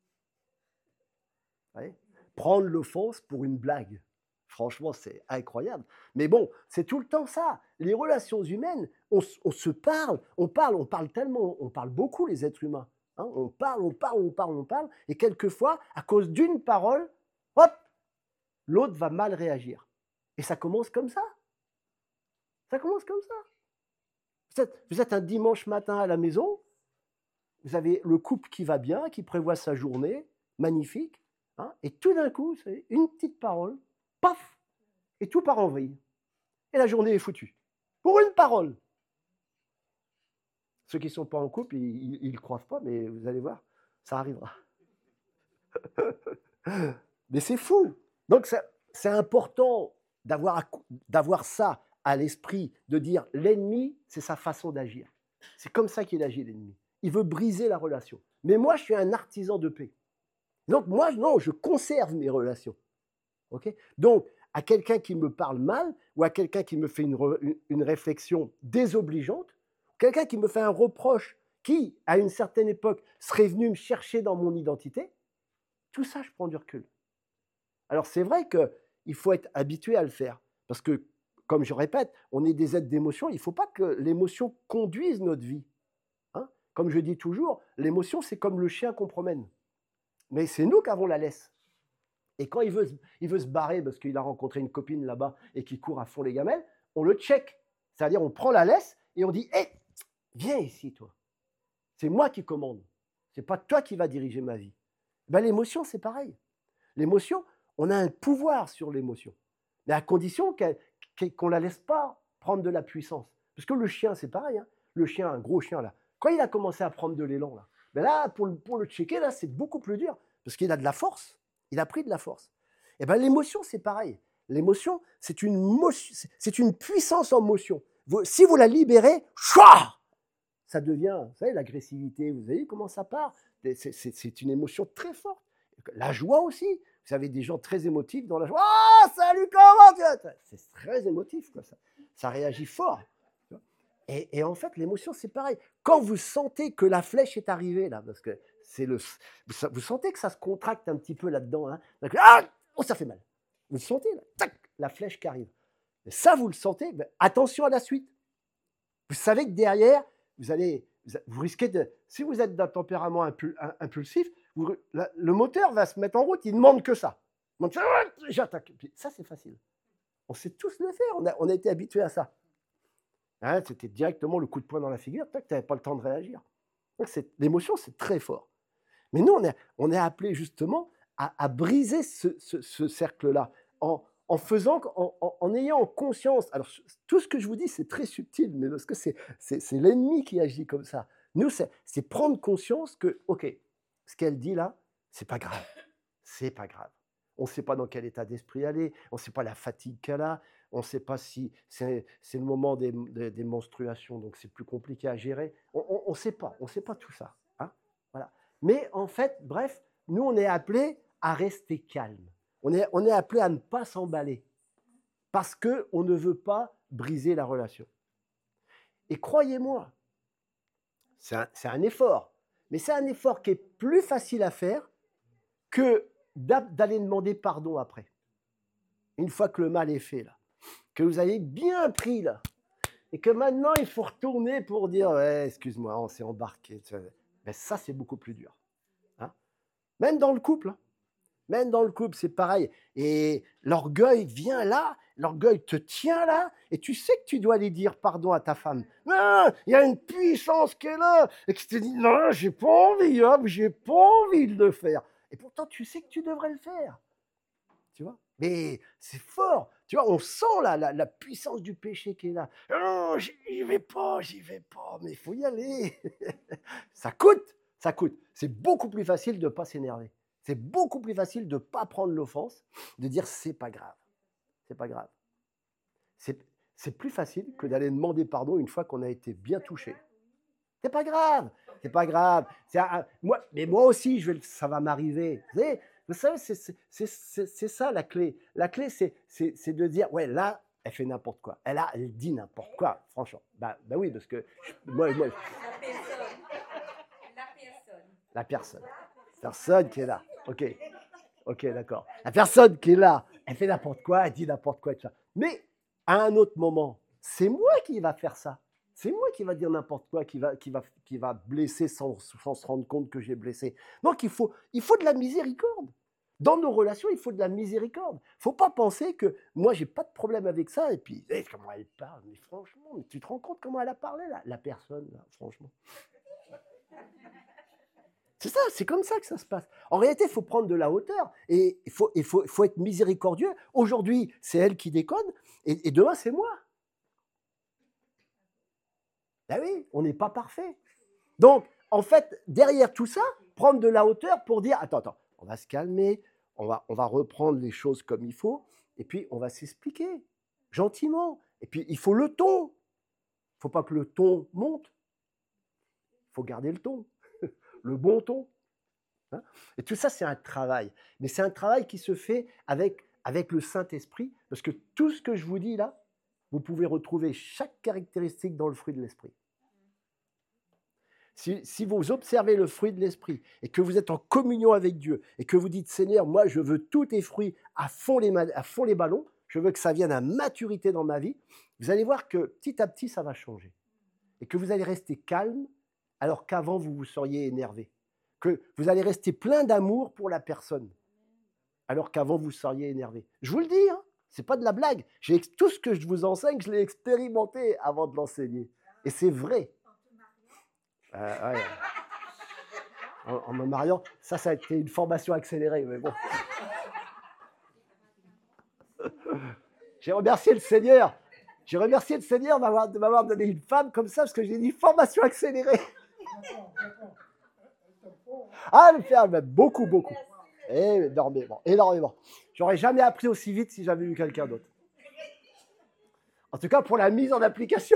Hein? Ouais. Prendre l'offense pour une blague. Franchement, c'est incroyable. Mais bon, c'est tout le temps ça. Les relations humaines, on se parle, on parle tellement, on parle beaucoup les êtres humains. Hein? On parle. Et quelquefois, à cause d'une parole, hop, l'autre va mal réagir. Et ça commence comme ça. Ça commence comme ça. Vous êtes un dimanche matin à la maison, vous avez le couple qui va bien, qui prévoit sa journée, magnifique, hein, et tout d'un coup, c'est une petite parole, paf, et tout part en vrille. Et la journée est foutue. Pour une parole. Ceux qui ne sont pas en couple, ils ne le croient pas, mais vous allez voir, ça arrivera. Mais c'est fou. Donc c'est important d'avoir ça à l'esprit, de dire l'ennemi, c'est sa façon d'agir. C'est comme ça qu'il agit, l'ennemi. Il veut briser la relation. Mais moi, je suis un artisan de paix. Donc moi, non, je conserve mes relations. Okay? Donc, à quelqu'un qui me parle mal, ou à quelqu'un qui me fait une réflexion désobligeante, quelqu'un qui me fait un reproche qui, à une certaine époque, serait venu me chercher dans mon identité, tout ça, je prends du recul. Alors, c'est vrai qu'il faut être habitué à le faire. Parce que, comme je répète, on est des êtres d'émotion. Il ne faut pas que l'émotion conduise notre vie. Hein? Comme je dis toujours, l'émotion, c'est comme le chien qu'on promène. Mais c'est nous qui avons la laisse. Et quand il veut se barrer parce qu'il a rencontré une copine là-bas et qu'il court à fond les gamelles, on le check. C'est-à-dire, on prend la laisse et on dit « Hé, viens ici, toi. C'est moi qui commande. Ce n'est pas toi qui vas diriger ma vie. » Ben, l'émotion, c'est pareil. L'émotion, on a un pouvoir sur l'émotion. Mais à condition qu'on ne la laisse pas prendre de la puissance. Parce que le chien, c'est pareil. Hein. Le chien, un gros chien, là, quand il a commencé à prendre de l'élan, là, ben là, pour le checker, là, c'est beaucoup plus dur. Parce qu'il a de la force. Il a pris de la force. Et ben, l'émotion, c'est pareil. L'émotion, c'est une puissance en motion. Si vous la libérez, ça devient, vous savez, l'agressivité. Vous savez comment ça part? C'est une émotion très forte. La joie aussi. Vous avez des gens très émotifs dans la joie. Oh, salut, comment tu vas? C'est très émotif, quoi, ça. Ça réagit fort. Et en fait, l'émotion, c'est pareil. Quand vous sentez que la flèche est arrivée, là, parce que vous sentez que ça se contracte un petit peu là-dedans. Hein, donc, oh, ça fait mal. Vous le sentez, là, tac, la flèche qui arrive. Et ça, vous le sentez, ben, attention à la suite. Vous savez que derrière, vous risquez de... Si vous êtes d'un tempérament impulsif, le moteur va se mettre en route, il ne demande que ça. Donc, j'attaque. Ça, c'est facile. On sait tous le faire, on a été habitués à ça. Hein, c'était directement le coup de poing dans la figure, tu n'avais pas le temps de réagir. Donc l'émotion, c'est très fort. Mais nous, on est appelé justement à briser ce cercle-là, en ayant conscience. Alors, tout ce que je vous dis, c'est très subtil, mais parce que c'est l'ennemi qui agit comme ça. Nous, c'est prendre conscience que, OK, ce qu'elle dit là, c'est pas grave. C'est pas grave. On ne sait pas dans quel état d'esprit elle est, on ne sait pas la fatigue qu'elle a, on ne sait pas si c'est le moment des menstruations, donc c'est plus compliqué à gérer. On ne sait pas tout ça. Hein, voilà. Mais en fait, bref, nous, on est appelés à rester calme. On est appelés à ne pas s'emballer parce qu'on ne veut pas briser la relation. Et croyez-moi, c'est un effort, mais c'est un effort qui est plus facile à faire que d'aller demander pardon après. Une fois que le mal est fait, là, que vous avez bien pris, là, et que maintenant il faut retourner pour dire ouais, excuse-moi, on s'est embarqué. Ben, ça, c'est beaucoup plus dur. Hein, même dans le couple. Hein. Même dans le couple, c'est pareil. Et l'orgueil vient là, l'orgueil te tient là, et tu sais que tu dois aller dire pardon à ta femme. Non, il y a une puissance qui est là, et qui te dit non, j'ai pas envie, hein, j'ai pas envie de le faire. Et pourtant, tu sais que tu devrais le faire. Tu vois? Mais c'est fort. Tu vois, on sent la puissance du péché qui est là. Non, j'y vais pas, mais il faut y aller. Ça coûte. C'est beaucoup plus facile de ne pas s'énerver. C'est beaucoup plus facile de ne pas prendre l'offense, de dire c'est pas grave. C'est pas grave. C'est plus facile que d'aller demander pardon une fois qu'on a été bien touché. C'est pas grave. C'est pas grave. Mais moi aussi, ça va m'arriver. Vous savez, c'est ça la clé. La clé, c'est de dire, ouais, là, elle fait n'importe quoi. Elle dit n'importe quoi, franchement. Bah oui, parce que moi, la personne. Personne qui est là. Ok, d'accord. La personne qui est là, elle fait n'importe quoi, elle dit n'importe quoi. Tout ça. Mais à un autre moment, c'est moi qui va faire ça. C'est moi qui va dire n'importe quoi, qui va blesser sans se rendre compte que j'ai blessé. Donc il faut de la miséricorde. Dans nos relations, il faut de la miséricorde. Il ne faut pas penser que moi, je n'ai pas de problème avec ça. Et puis, comment elle parle. Mais franchement, tu te rends compte comment elle a parlé, la personne, là, franchement. C'est ça, c'est comme ça que ça se passe. En réalité, il faut prendre de la hauteur et il faut être miséricordieux. Aujourd'hui, c'est elle qui déconne et demain, c'est moi. Ben oui, on n'est pas parfait. Donc, en fait, derrière tout ça, prendre de la hauteur pour dire, attends, on va se calmer, on va reprendre les choses comme il faut et puis on va s'expliquer gentiment. Et puis, il faut le ton. Il ne faut pas que le ton monte. Il faut garder le ton. Le bon ton. Hein? Et tout ça, c'est un travail. Mais c'est un travail qui se fait avec le Saint-Esprit, parce que tout ce que je vous dis là, vous pouvez retrouver chaque caractéristique dans le fruit de l'Esprit. Si vous observez le fruit de l'Esprit et que vous êtes en communion avec Dieu et que vous dites, Seigneur, moi, je veux tous tes fruits à fond les ballons, je veux que ça vienne à maturité dans ma vie, vous allez voir que petit à petit, ça va changer. Et que vous allez rester calme alors qu'avant, vous vous seriez énervé. Que vous allez rester plein d'amour pour la personne, alors qu'avant, vous seriez énervé. Je vous le dis, hein, ce n'est pas de la blague. Tout ce que je vous enseigne, je l'ai expérimenté avant de l'enseigner. Et c'est vrai. Ouais. En me mariant, ça a été une formation accélérée, mais bon. J'ai remercié le Seigneur. J'ai remercié le Seigneur de m'avoir donné une femme comme ça, parce que j'ai dit formation accélérée. Ah, le faire, beaucoup. Énormément. J'aurais jamais appris aussi vite si j'avais eu quelqu'un d'autre. En tout cas, pour la mise en application.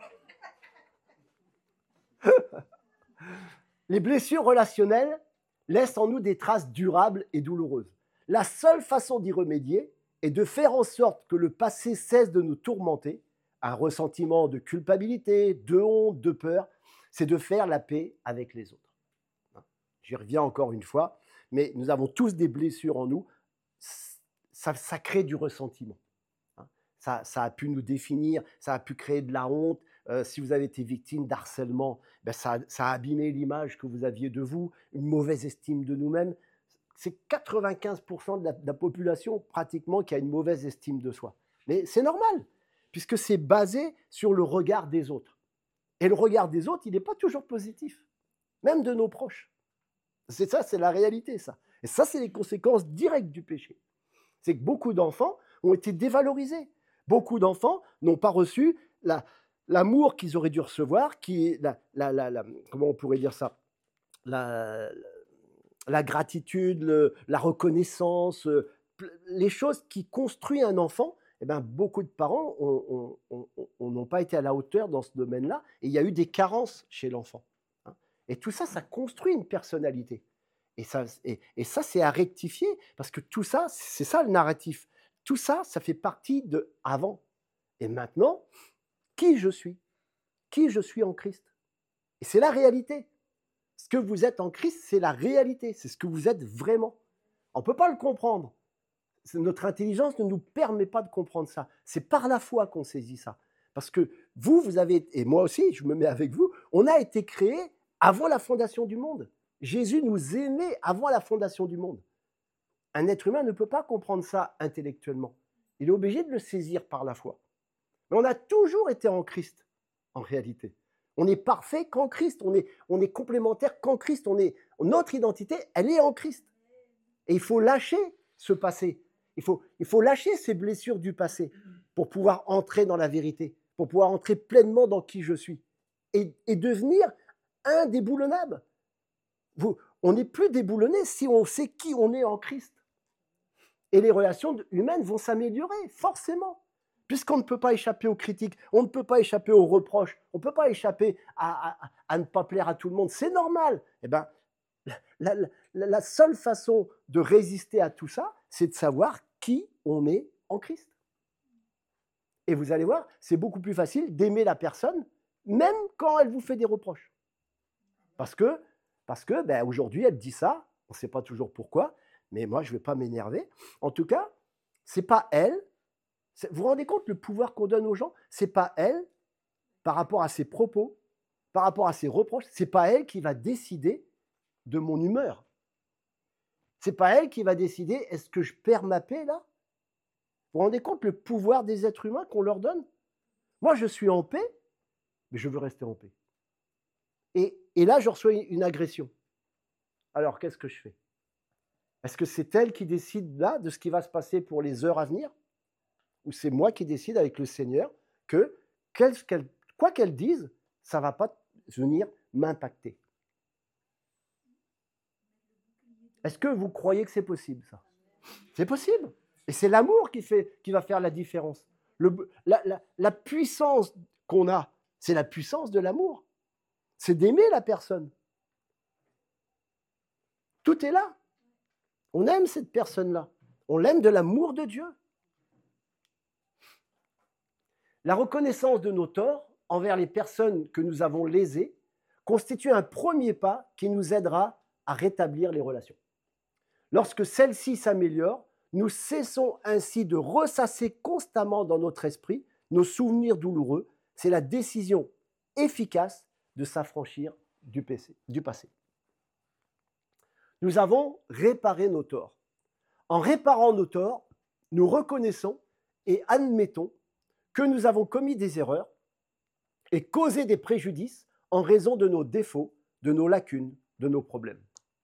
Les blessures relationnelles laissent en nous des traces durables et douloureuses. La seule façon d'y remédier est de faire en sorte que le passé cesse de nous tourmenter, un ressentiment de culpabilité, de honte, de peur, c'est de faire la paix avec les autres. J'y reviens encore une fois, mais nous avons tous des blessures en nous, ça crée du ressentiment. Ça a pu nous définir, ça a pu créer de la honte. Si vous avez été victime d'harcèlement, ça a abîmé l'image que vous aviez de vous, une mauvaise estime de nous-mêmes. C'est 95% de la population pratiquement qui a une mauvaise estime de soi. Mais c'est normal, puisque c'est basé sur le regard des autres. Et le regard des autres, il n'est pas toujours positif, même de nos proches. C'est ça, c'est la réalité, ça. Et ça, c'est les conséquences directes du péché. C'est que beaucoup d'enfants ont été dévalorisés. Beaucoup d'enfants n'ont pas reçu l'amour qu'ils auraient dû recevoir, qui est comment on pourrait dire ça, la gratitude, la reconnaissance, les choses qui construisent un enfant. Eh bien, beaucoup de parents n'ont pas été à la hauteur dans ce domaine-là, et il y a eu des carences chez l'enfant. Et tout ça, ça construit une personnalité. Et ça, c'est à rectifier, parce que tout ça, c'est ça le narratif. Tout ça, ça fait partie de avant. Et maintenant, qui je suis en Christ. Et c'est la réalité. Ce que vous êtes en Christ, c'est la réalité. C'est ce que vous êtes vraiment. On ne peut pas le comprendre. Notre intelligence ne nous permet pas de comprendre ça. C'est par la foi qu'on saisit ça. Parce que vous avez, et moi aussi, je me mets avec vous, on a été créés avant la fondation du monde. Jésus nous aimait avant la fondation du monde. Un être humain ne peut pas comprendre ça intellectuellement. Il est obligé de le saisir par la foi. Mais on a toujours été en Christ, en réalité. On est parfait qu'en Christ, on est complémentaire qu'en Christ. Notre identité, elle est en Christ. Et il faut lâcher ce passé. Il faut lâcher ces blessures du passé pour pouvoir entrer dans la vérité, pour pouvoir entrer pleinement dans qui je suis et devenir indéboulonnable. On n'est plus déboulonné si on sait qui on est en Christ. Et les relations humaines vont s'améliorer, forcément. Puisqu'on ne peut pas échapper aux critiques, on ne peut pas échapper aux reproches, on ne peut pas échapper à ne pas plaire à tout le monde, c'est normal. Eh bien, la seule façon de résister à tout ça, c'est de savoir qui on est en Christ. Et vous allez voir, c'est beaucoup plus facile d'aimer la personne, même quand elle vous fait des reproches. Parce que aujourd'hui, elle dit ça, on ne sait pas toujours pourquoi, mais moi, je ne vais pas m'énerver. En tout cas, ce n'est pas elle. Vous vous rendez compte le pouvoir qu'on donne aux gens? Ce n'est pas elle, par rapport à ses propos, par rapport à ses reproches, ce n'est pas elle qui va décider de mon humeur. Ce n'est pas elle qui va décider, est-ce que je perds ma paix là? Vous vous rendez compte le pouvoir des êtres humains qu'on leur donne? Moi, je suis en paix, mais je veux rester en paix. Et là, je reçois une agression. Alors, qu'est-ce que je fais? Est-ce que c'est elle qui décide là de ce qui va se passer pour les heures à venir? Ou c'est moi qui décide avec le Seigneur que, quoi qu'elle dise, ça ne va pas venir m'impacter? Est-ce que vous croyez que c'est possible, ça? C'est possible. Et c'est l'amour qui va faire la différence. La puissance qu'on a, c'est la puissance de l'amour. C'est d'aimer la personne. Tout est là. On aime cette personne-là. On l'aime de l'amour de Dieu. La reconnaissance de nos torts envers les personnes que nous avons lésées constitue un premier pas qui nous aidera à rétablir les relations. Lorsque celles-ci s'améliorent, nous cessons ainsi de ressasser constamment dans notre esprit nos souvenirs douloureux. C'est la décision efficace de s'affranchir du passé. Nous avons réparé nos torts. En réparant nos torts, nous reconnaissons et admettons que nous avons commis des erreurs et causé des préjudices en raison de nos défauts, de nos lacunes, de nos problèmes.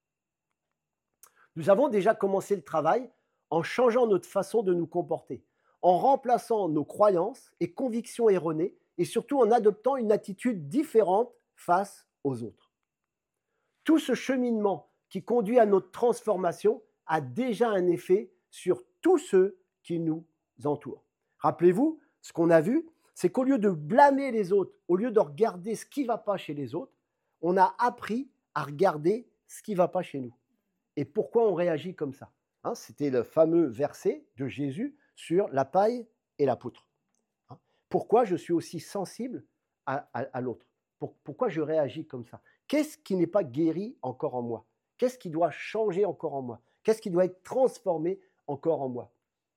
Nous avons déjà commencé le travail en changeant notre façon de nous comporter, en remplaçant nos croyances et convictions erronées et surtout en adoptant une attitude différente face aux autres. Tout ce cheminement qui conduit à notre transformation a déjà un effet sur tous ceux qui nous entourent. Rappelez-vous, ce qu'on a vu, c'est qu'au lieu de blâmer les autres, au lieu de regarder ce qui ne va pas chez les autres, on a appris à regarder ce qui ne va pas chez nous. Et pourquoi on réagit comme ça? C'était le fameux verset de Jésus sur la paille et la poutre. Pourquoi je suis aussi sensible à l'autre? Pourquoi je réagis comme ça? Qu'est-ce qui n'est pas guéri encore en moi? Qu'est-ce qui doit changer encore en moi? Qu'est-ce qui doit être transformé encore en moi?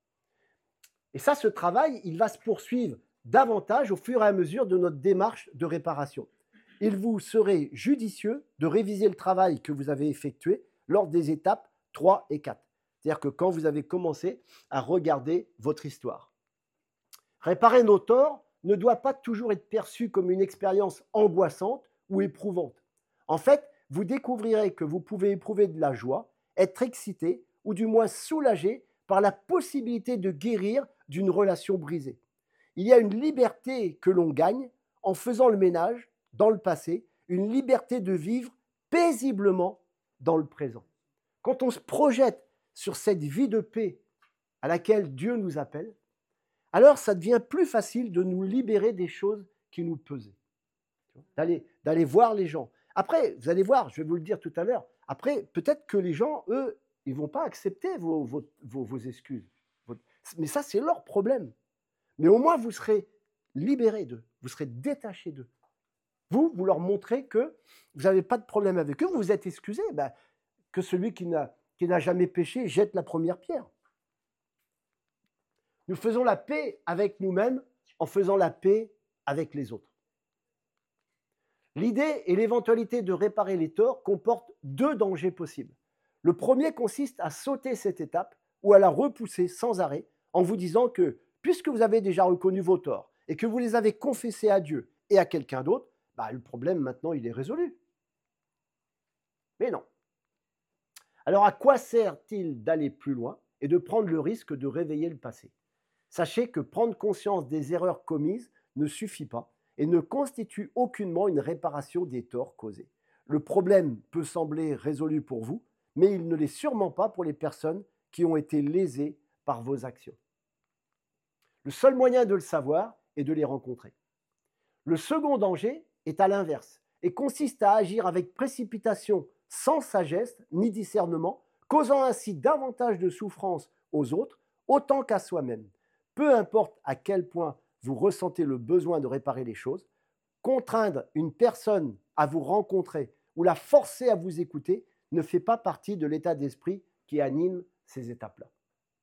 Et ça, ce travail, il va se poursuivre davantage au fur et à mesure de notre démarche de réparation. Il vous serait judicieux de réviser le travail que vous avez effectué lors des étapes 3 et 4. C'est-à-dire que quand vous avez commencé à regarder votre histoire. Réparer nos torts ne doit pas toujours être perçu comme une expérience angoissante ou éprouvante. En fait, vous découvrirez que vous pouvez éprouver de la joie, être excité ou du moins soulagé par la possibilité de guérir d'une relation brisée. Il y a une liberté que l'on gagne en faisant le ménage dans le passé, une liberté de vivre paisiblement dans le présent. Quand on se projette sur cette vie de paix à laquelle Dieu nous appelle, alors ça devient plus facile de nous libérer des choses qui nous pesaient. D'aller voir les gens. Après, vous allez voir, je vais vous le dire tout à l'heure, après, peut-être que les gens, eux, ils ne vont pas accepter vos excuses. Mais ça, c'est leur problème. Mais au moins, vous serez libérés d'eux, vous serez détachés d'eux. Vous leur montrez que vous n'avez pas de problème avec eux, vous vous êtes excusés, que celui qui n'a jamais péché jette la première pierre. Nous faisons la paix avec nous-mêmes en faisant la paix avec les autres. L'idée et l'éventualité de réparer les torts comportent deux dangers possibles. Le premier consiste à sauter cette étape ou à la repousser sans arrêt en vous disant que, puisque vous avez déjà reconnu vos torts et que vous les avez confessés à Dieu et à quelqu'un d'autre, le problème maintenant il est résolu. Mais non. Alors à quoi sert-il d'aller plus loin et de prendre le risque de réveiller le passé? Sachez que prendre conscience des erreurs commises ne suffit pas et ne constitue aucunement une réparation des torts causés. Le problème peut sembler résolu pour vous, mais il ne l'est sûrement pas pour les personnes qui ont été lésées par vos actions. Le seul moyen de le savoir est de les rencontrer. Le second danger est à l'inverse et consiste à agir avec précipitation, sans sagesse ni discernement, causant ainsi davantage de souffrance aux autres autant qu'à soi-même. Peu importe à quel point vous ressentez le besoin de réparer les choses, contraindre une personne à vous rencontrer ou la forcer à vous écouter ne fait pas partie de l'état d'esprit qui anime ces étapes-là. D'accord ?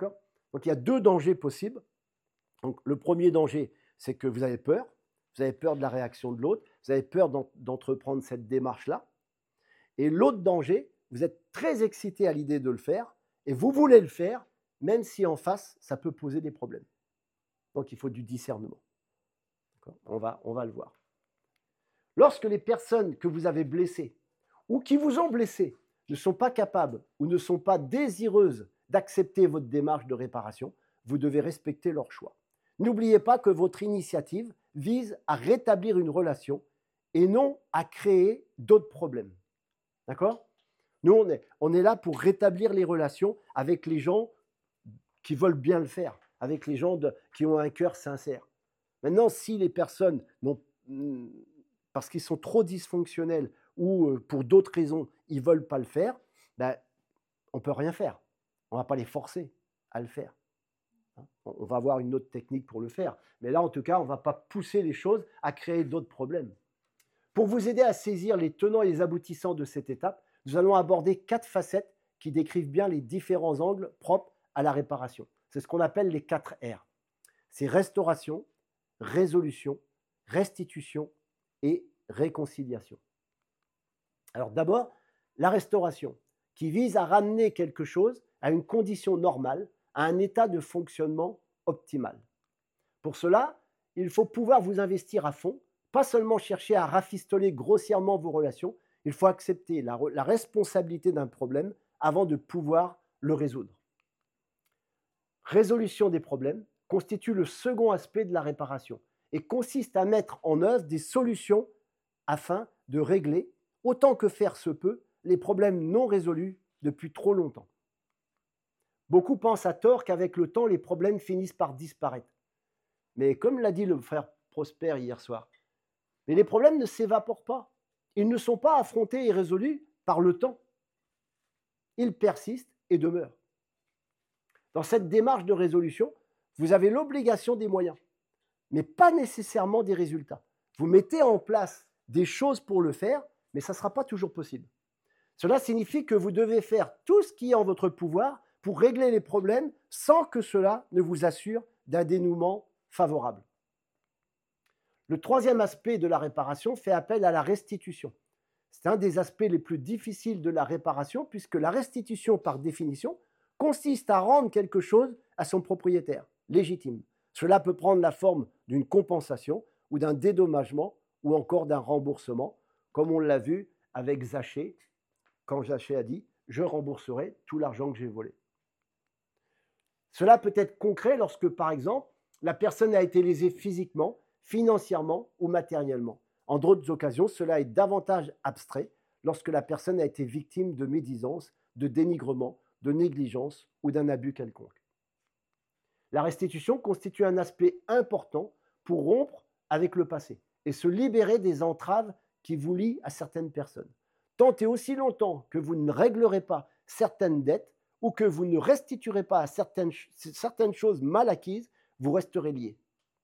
Donc il y a deux dangers possibles. Donc, le premier danger, c'est que vous avez peur de la réaction de l'autre, vous avez peur d'entreprendre cette démarche-là. Et l'autre danger, vous êtes très excité à l'idée de le faire et vous voulez le faire, même si en face, ça peut poser des problèmes. Donc il faut du discernement. On va le voir. Lorsque les personnes que vous avez blessées ou qui vous ont blessé ne sont pas capables ou ne sont pas désireuses d'accepter votre démarche de réparation, vous devez respecter leur choix. N'oubliez pas que votre initiative vise à rétablir une relation et non à créer d'autres problèmes. D'accord ? Nous, on est là pour rétablir les relations avec les gens qui veulent bien le faire, avec les gens qui ont un cœur sincère. Maintenant, si les personnes, parce qu'ils sont trop dysfonctionnels ou pour d'autres raisons, ils ne veulent pas le faire, ben, on ne peut rien faire. On ne va pas les forcer à le faire. On va avoir une autre technique pour le faire. Mais là, en tout cas, on ne va pas pousser les choses à créer d'autres problèmes. Pour vous aider à saisir les tenants et les aboutissants de cette étape, nous allons aborder 4 facettes qui décrivent bien les différents angles propres à la réparation. C'est ce qu'on appelle les 4 R. C'est restauration, résolution, restitution et réconciliation. Alors d'abord, la restauration, qui vise à ramener quelque chose à une condition normale, à un état de fonctionnement optimal. Pour cela, il faut pouvoir vous investir à fond, pas seulement chercher à rafistoler grossièrement vos relations, il faut accepter la responsabilité d'un problème avant de pouvoir le résoudre. Résolution des problèmes constitue le second aspect de la réparation et consiste à mettre en œuvre des solutions afin de régler, autant que faire se peut, les problèmes non résolus depuis trop longtemps. Beaucoup pensent à tort qu'avec le temps, les problèmes finissent par disparaître. Mais comme l'a dit le frère Prosper hier soir, mais les problèmes ne s'évaporent pas. Ils ne sont pas affrontés et résolus par le temps. Ils persistent et demeurent. Dans cette démarche de résolution, vous avez l'obligation des moyens, mais pas nécessairement des résultats. Vous mettez en place des choses pour le faire, mais ça ne sera pas toujours possible. Cela signifie que vous devez faire tout ce qui est en votre pouvoir pour régler les problèmes sans que cela ne vous assure d'un dénouement favorable. Le troisième aspect de la réparation fait appel à la restitution. C'est un des aspects les plus difficiles de la réparation puisque la restitution, par définition, consiste à rendre quelque chose à son propriétaire, légitime. Cela peut prendre la forme d'une compensation ou d'un dédommagement ou encore d'un remboursement, comme on l'a vu avec Zachée, quand Zachée a dit « Je rembourserai tout l'argent que j'ai volé ». Cela peut être concret lorsque, par exemple, la personne a été lésée physiquement, financièrement ou matériellement. En d'autres occasions, cela est davantage abstrait lorsque la personne a été victime de médisance, de dénigrement, de négligence ou d'un abus quelconque. La restitution constitue un aspect important pour rompre avec le passé et se libérer des entraves qui vous lient à certaines personnes. Tant et aussi longtemps que vous ne réglerez pas certaines dettes ou que vous ne restituerez pas à certaines choses mal acquises, vous resterez liés.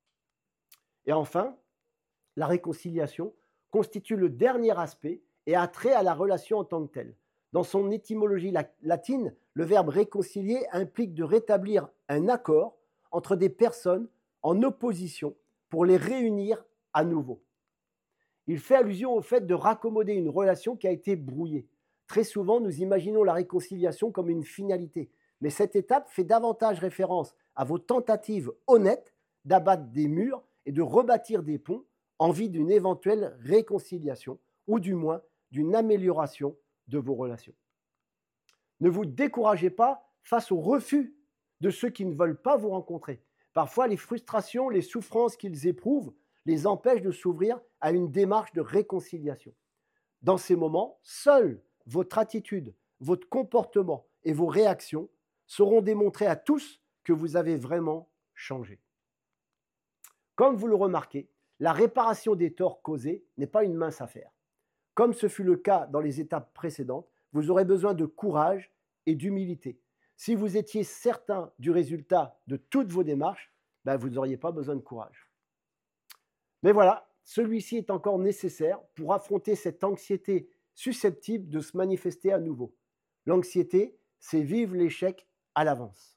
Et enfin, la réconciliation constitue le dernier aspect et a trait à la relation en tant que telle. Dans son étymologie latine, le verbe réconcilier implique de rétablir un accord entre des personnes en opposition pour les réunir à nouveau. Il fait allusion au fait de raccommoder une relation qui a été brouillée. Très souvent, nous imaginons la réconciliation comme une finalité, mais cette étape fait davantage référence à vos tentatives honnêtes d'abattre des murs et de rebâtir des ponts en vue d'une éventuelle réconciliation ou du moins d'une amélioration de vos relations. Ne vous découragez pas face au refus de ceux qui ne veulent pas vous rencontrer. Parfois, les frustrations, les souffrances qu'ils éprouvent les empêchent de s'ouvrir à une démarche de réconciliation. Dans ces moments, seule votre attitude, votre comportement et vos réactions sauront démontrer à tous que vous avez vraiment changer. Comme vous le remarquez, la réparation des torts causés n'est pas une mince affaire. Comme ce fut le cas dans les étapes précédentes, vous aurez besoin de courage et d'humilité. Si vous étiez certain du résultat de toutes vos démarches, vous n'auriez pas besoin de courage. Mais voilà, celui-ci est encore nécessaire pour affronter cette anxiété susceptible de se manifester à nouveau. L'anxiété, c'est vivre l'échec à l'avance.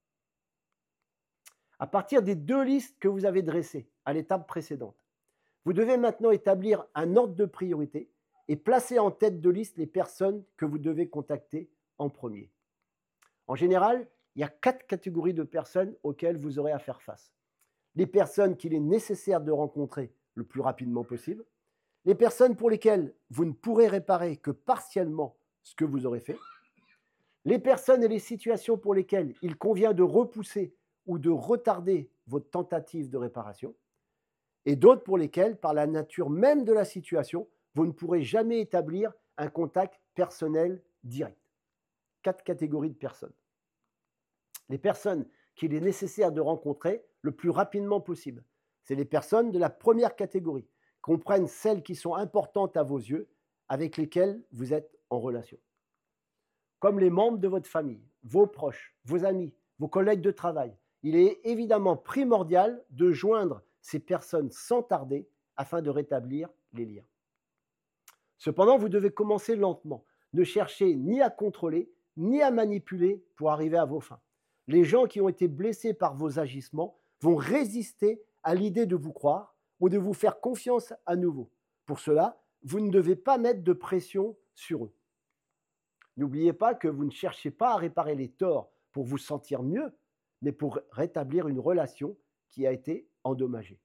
À partir des 2 listes que vous avez dressées à l'étape précédente, vous devez maintenant établir un ordre de priorité et placer en tête de liste les personnes que vous devez contacter en premier. En général, il y a 4 catégories de personnes auxquelles vous aurez à faire face. Les personnes qu'il est nécessaire de rencontrer le plus rapidement possible, les personnes pour lesquelles vous ne pourrez réparer que partiellement ce que vous aurez fait, les personnes et les situations pour lesquelles il convient de repousser ou de retarder votre tentative de réparation, et d'autres pour lesquelles, par la nature même de la situation, vous ne pourrez jamais établir un contact personnel direct. 4 catégories de personnes. Les personnes qu'il est nécessaire de rencontrer le plus rapidement possible, c'est les personnes de la première catégorie, comprennent celles qui sont importantes à vos yeux, avec lesquelles vous êtes en relation. Comme les membres de votre famille, vos proches, vos amis, vos collègues de travail, il est évidemment primordial de joindre ces personnes sans tarder afin de rétablir les liens. Cependant, vous devez commencer lentement. Ne cherchez ni à contrôler, ni à manipuler pour arriver à vos fins. Les gens qui ont été blessés par vos agissements vont résister à l'idée de vous croire ou de vous faire confiance à nouveau. Pour cela, vous ne devez pas mettre de pression sur eux. N'oubliez pas que vous ne cherchez pas à réparer les torts pour vous sentir mieux, mais pour rétablir une relation qui a été endommagée.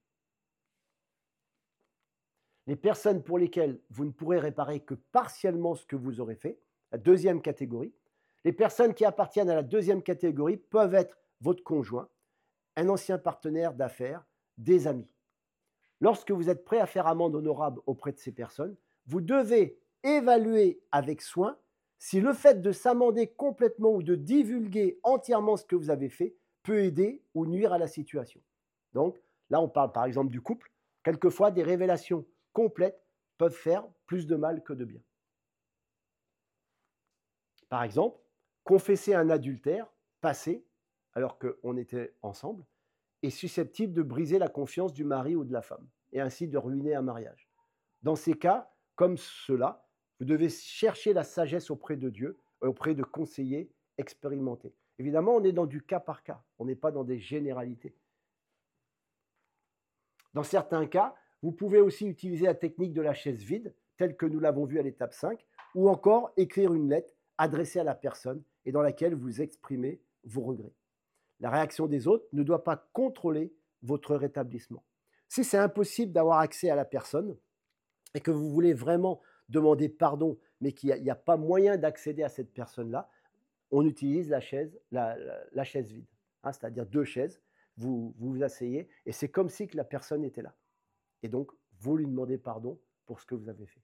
Les personnes pour lesquelles vous ne pourrez réparer que partiellement ce que vous aurez fait, la deuxième catégorie, les personnes qui appartiennent à la deuxième catégorie peuvent être votre conjoint, un ancien partenaire d'affaires, des amis. Lorsque vous êtes prêt à faire amende honorable auprès de ces personnes, vous devez évaluer avec soin si le fait de s'amender complètement ou de divulguer entièrement ce que vous avez fait peut aider ou nuire à la situation. Donc là, on parle par exemple du couple. Quelquefois, des révélations complètes peuvent faire plus de mal que de bien. Par exemple, confesser un adultère passé, alors qu'on était ensemble, est susceptible de briser la confiance du mari ou de la femme, et ainsi de ruiner un mariage. Dans ces cas, comme cela, vous devez chercher la sagesse auprès de Dieu, auprès de conseillers expérimentés. Évidemment, on est dans du cas par cas, on n'est pas dans des généralités. Dans certains cas, vous pouvez aussi utiliser la technique de la chaise vide, telle que nous l'avons vue à l'étape 5, ou encore écrire une lettre adressée à la personne et dans laquelle vous exprimez vos regrets. La réaction des autres ne doit pas contrôler votre rétablissement. Si c'est impossible d'avoir accès à la personne et que vous voulez vraiment demander pardon, mais qu'il n'y a pas moyen d'accéder à cette personne-là, on utilise la chaise vide, c'est-à-dire 2 chaises, vous vous asseyez et c'est comme si que la personne était là. Et donc, vous lui demandez pardon pour ce que vous avez fait.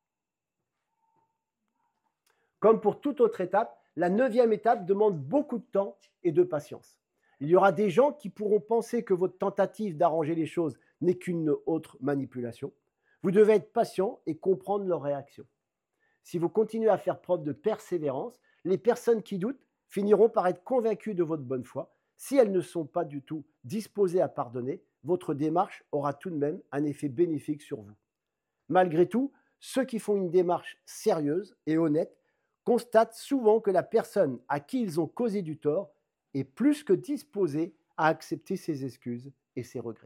Comme pour toute autre étape, la 9e étape demande beaucoup de temps et de patience. Il y aura des gens qui pourront penser que votre tentative d'arranger les choses n'est qu'une autre manipulation. Vous devez être patient et comprendre leur réaction. Si vous continuez à faire preuve de persévérance, les personnes qui doutent finiront par être convaincues de votre bonne foi. Si elles ne sont pas du tout disposées à pardonner, votre démarche aura tout de même un effet bénéfique sur vous. Malgré tout, ceux qui font une démarche sérieuse et honnête constatent souvent que la personne à qui ils ont causé du tort est plus que disposée à accepter ses excuses et ses regrets.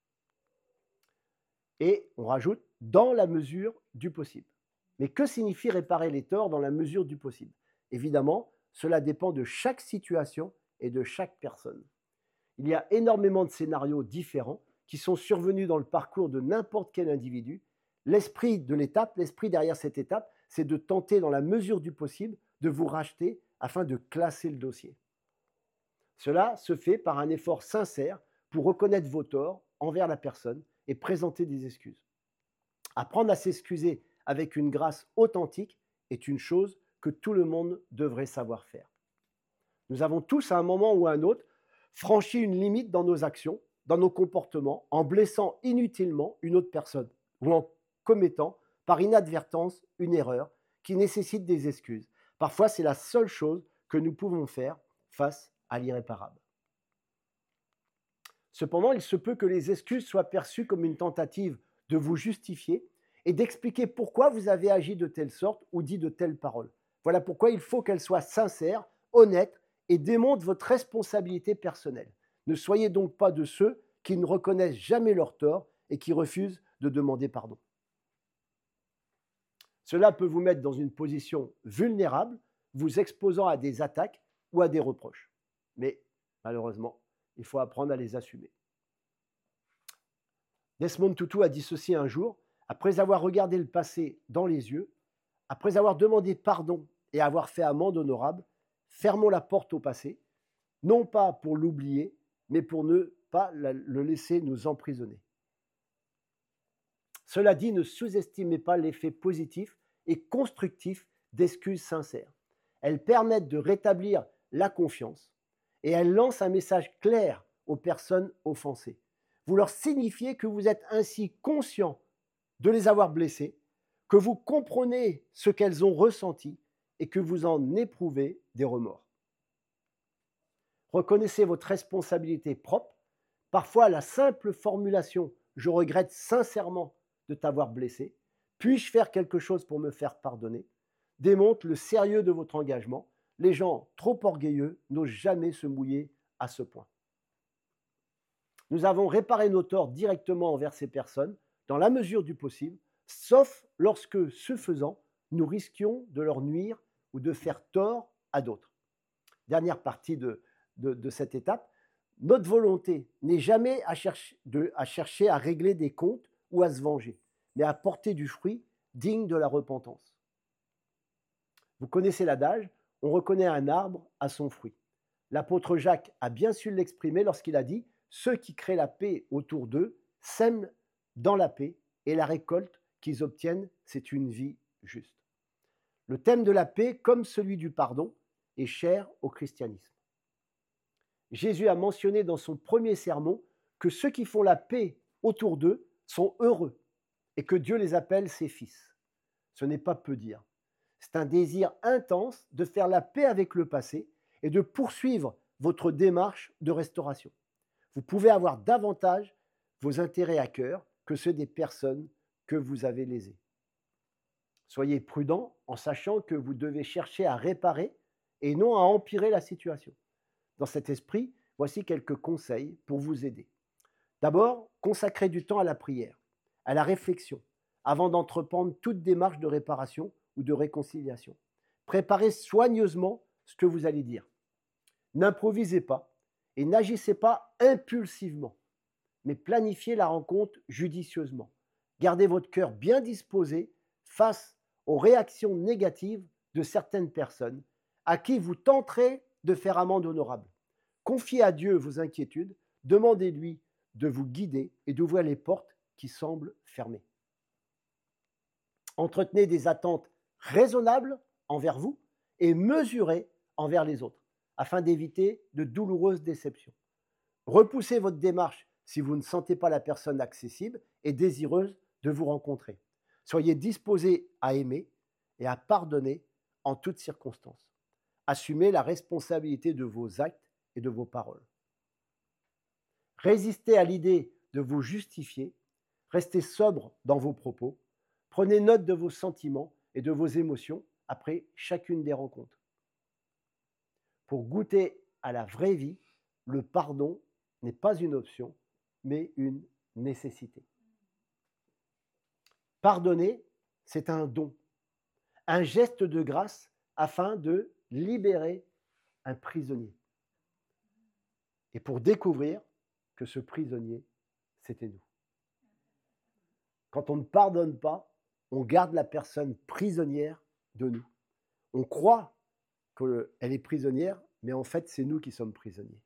Et on rajoute « dans la mesure du possible ». Mais que signifie réparer les torts dans la mesure du possible? Évidemment, cela dépend de chaque situation et de chaque personne. Il y a énormément de scénarios différents qui sont survenus dans le parcours de n'importe quel individu. L'esprit de l'étape, l'esprit derrière cette étape, c'est de tenter dans la mesure du possible de vous racheter afin de classer le dossier. Cela se fait par un effort sincère pour reconnaître vos torts envers la personne et présenter des excuses. Apprendre à s'excuser avec une grâce authentique est une chose que tout le monde devrait savoir faire. Nous avons tous à un moment ou à un autre franchi une limite dans nos actions, dans nos comportements, en blessant inutilement une autre personne ou en commettant par inadvertance une erreur qui nécessite des excuses. Parfois, c'est la seule chose que nous pouvons faire face à l'irréparable. Cependant, il se peut que les excuses soient perçues comme une tentative de vous justifier et d'expliquer pourquoi vous avez agi de telle sorte ou dit de telles paroles. Voilà pourquoi il faut qu'elles soient sincères, honnêtes et démontrent votre responsabilité personnelle. Ne soyez donc pas de ceux qui ne reconnaissent jamais leur tort et qui refusent de demander pardon. Cela peut vous mettre dans une position vulnérable, vous exposant à des attaques ou à des reproches. Mais malheureusement, il faut apprendre à les assumer. Desmond Tutu a dit ceci un jour: après avoir regardé le passé dans les yeux, après avoir demandé pardon et avoir fait amende honorable, fermons la porte au passé, non pas pour l'oublier, mais pour ne pas le laisser nous emprisonner. Cela dit, ne sous-estimez pas l'effet positif et constructif d'excuses sincères. Elles permettent de rétablir la confiance et elles lancent un message clair aux personnes offensées. Vous leur signifiez que vous êtes ainsi conscient de les avoir blessées, que vous comprenez ce qu'elles ont ressenti et que vous en éprouvez des remords. Reconnaissez votre responsabilité propre. Parfois, la simple formulation « je regrette sincèrement de t'avoir blessé, puis-je faire quelque chose pour me faire pardonner ?» démontre le sérieux de votre engagement. Les gens trop orgueilleux n'osent jamais se mouiller à ce point. Nous avons réparé nos torts directement envers ces personnes, dans la mesure du possible, sauf lorsque, ce faisant, nous risquions de leur nuire ou de faire tort à d'autres. Dernière partie de cette étape, notre volonté n'est jamais à chercher à régler des comptes ou à se venger, mais à porter du fruit digne de la repentance. Vous connaissez l'adage, on reconnaît un arbre à son fruit. L'apôtre Jacques a bien su l'exprimer lorsqu'il a dit « Ceux qui créent la paix autour d'eux sèment dans la paix et la récolte qu'ils obtiennent, c'est une vie juste. » Le thème de la paix, comme celui du pardon, est cher au christianisme. Jésus a mentionné dans son premier sermon que ceux qui font la paix autour d'eux sont heureux et que Dieu les appelle ses fils. Ce n'est pas peu dire. C'est un désir intense de faire la paix avec le passé et de poursuivre votre démarche de restauration. Vous pouvez avoir davantage vos intérêts à cœur que ceux des personnes que vous avez lésées. Soyez prudents en sachant que vous devez chercher à réparer et non à empirer la situation. Dans cet esprit, voici quelques conseils pour vous aider. D'abord, consacrez du temps à la prière, à la réflexion, avant d'entreprendre toute démarche de réparation ou de réconciliation. Préparez soigneusement ce que vous allez dire. N'improvisez pas et n'agissez pas impulsivement, mais planifiez la rencontre judicieusement. Gardez votre cœur bien disposé face aux réactions négatives de certaines personnes à qui vous tenterez de faire amende honorable. Confiez à Dieu vos inquiétudes, demandez-lui de vous guider et d'ouvrir les portes qui semblent fermées. Entretenez des attentes raisonnables envers vous et mesurées envers les autres, afin d'éviter de douloureuses déceptions. Repoussez votre démarche si vous ne sentez pas la personne accessible et désireuse de vous rencontrer. Soyez disposés à aimer et à pardonner en toutes circonstances. Assumez la responsabilité de vos actes et de vos paroles. Résistez à l'idée de vous justifier, restez sobre dans vos propos, prenez note de vos sentiments et de vos émotions après chacune des rencontres. Pour goûter à la vraie vie, le pardon n'est pas une option, mais une nécessité. Pardonner, c'est un don, un geste de grâce afin de libérer un prisonnier. Et pour découvrir que ce prisonnier, c'était nous. Quand on ne pardonne pas, on garde la personne prisonnière de nous. On croit qu'elle est prisonnière, mais en fait, c'est nous qui sommes prisonniers.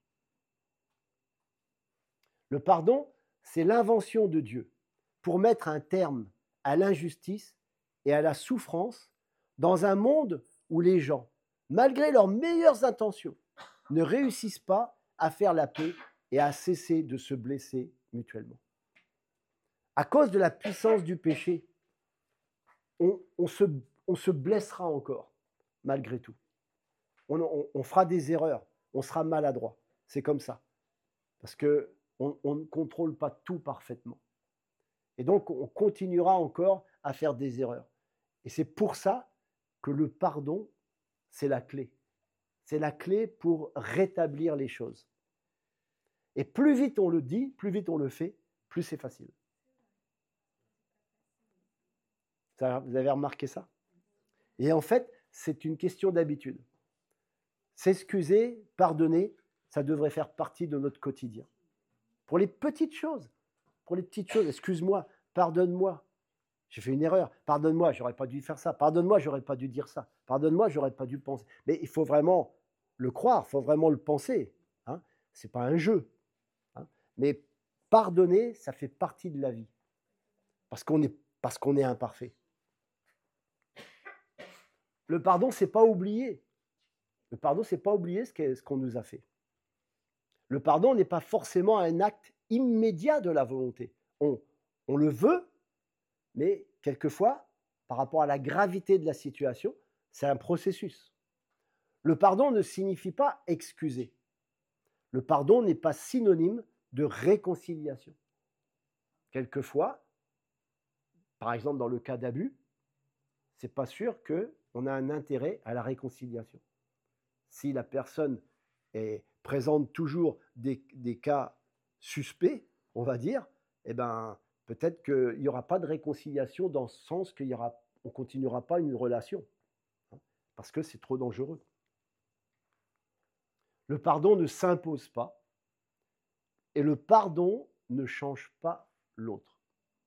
Le pardon, c'est l'invention de Dieu pour mettre un terme à l'injustice et à la souffrance dans un monde où les gens, malgré leurs meilleures intentions, ne réussissent pas à faire la paix et à cesser de se blesser mutuellement. À cause de la puissance du péché, on se blessera encore, malgré tout. On fera des erreurs, on sera maladroit. C'est comme ça. Parce qu'on ne contrôle pas tout parfaitement. Et donc, on continuera encore à faire des erreurs. Et c'est pour ça que le pardon, c'est la clé. C'est la clé pour rétablir les choses. Et plus vite on le dit, plus vite on le fait, plus c'est facile. Vous avez remarqué ça? Et en fait, c'est une question d'habitude. S'excuser, pardonner, ça devrait faire partie de notre quotidien. Pour les petites choses, excuse-moi, pardonne-moi, j'ai fait une erreur, pardonne-moi, j'aurais pas dû faire ça, pardonne-moi, j'aurais pas dû dire ça, pardonne-moi, j'aurais pas dû penser. Mais il faut vraiment le croire, il faut vraiment le penser. Hein. Ce n'est pas un jeu. Hein. Mais pardonner, ça fait partie de la vie. Parce qu'on est imparfait. Le pardon, ce n'est pas oublier. Le pardon, ce n'est pas oublier ce qu'on nous a fait. Le pardon n'est pas forcément un acte immédiat de la volonté. On le veut, mais quelquefois, par rapport à la gravité de la situation, c'est un processus. Le pardon ne signifie pas excuser. Le pardon n'est pas synonyme de réconciliation. Quelquefois, par exemple dans le cas d'abus, ce n'est pas sûr qu'on a un intérêt à la réconciliation. Si la personne présente toujours des cas suspects, on va dire, eh ben, peut-être qu'il n'y aura pas de réconciliation dans ce sens qu'on ne continuera pas une relation, hein, parce que c'est trop dangereux. Le pardon ne s'impose pas et le pardon ne change pas l'autre.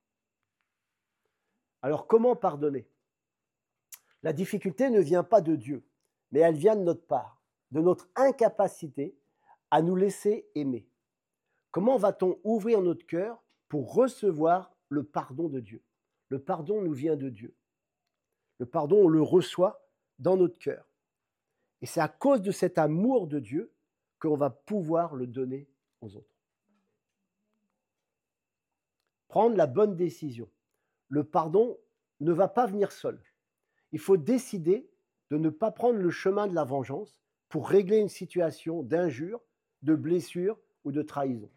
Alors comment pardonner? La difficulté ne vient pas de Dieu, mais elle vient de notre part, de notre incapacité à nous laisser aimer. Comment va-t-on ouvrir notre cœur pour recevoir le pardon de Dieu? Le pardon nous vient de Dieu. Le pardon, on le reçoit dans notre cœur. Et c'est à cause de cet amour de Dieu qu'on va pouvoir le donner aux autres. Prendre la bonne décision. Le pardon ne va pas venir seul. Il faut décider de ne pas prendre le chemin de la vengeance pour régler une situation d'injure, de blessure ou de trahison.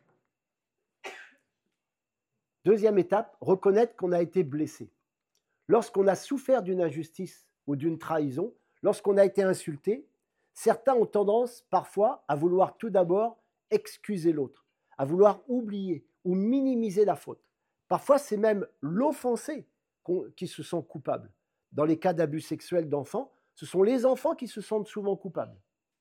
Deuxième étape, reconnaître qu'on a été blessé. Lorsqu'on a souffert d'une injustice ou d'une trahison, lorsqu'on a été insulté, certains ont tendance parfois à vouloir tout d'abord excuser l'autre, à vouloir oublier ou minimiser la faute. Parfois, c'est même l'offensé qui se sent coupable. Dans les cas d'abus sexuels d'enfants, ce sont les enfants qui se sentent souvent coupables.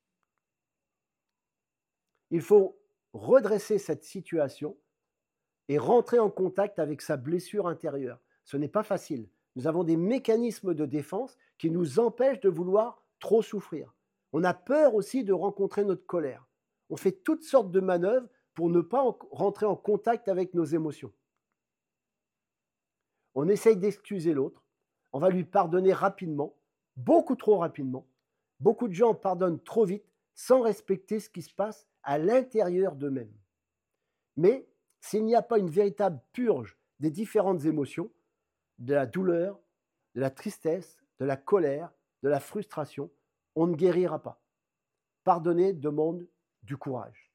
Il faut redresser cette situation et rentrer en contact avec sa blessure intérieure. Ce n'est pas facile. Nous avons des mécanismes de défense qui nous empêchent de vouloir trop souffrir. On a peur aussi de rencontrer notre colère. On fait toutes sortes de manœuvres pour ne pas rentrer en contact avec nos émotions. On essaye d'excuser l'autre. On va lui pardonner rapidement, beaucoup trop rapidement. Beaucoup de gens pardonnent trop vite sans respecter ce qui se passe à l'intérieur d'eux-mêmes. Mais s'il n'y a pas une véritable purge des différentes émotions, de la douleur, de la tristesse, de la colère, de la frustration, on ne guérira pas. Pardonner demande du courage.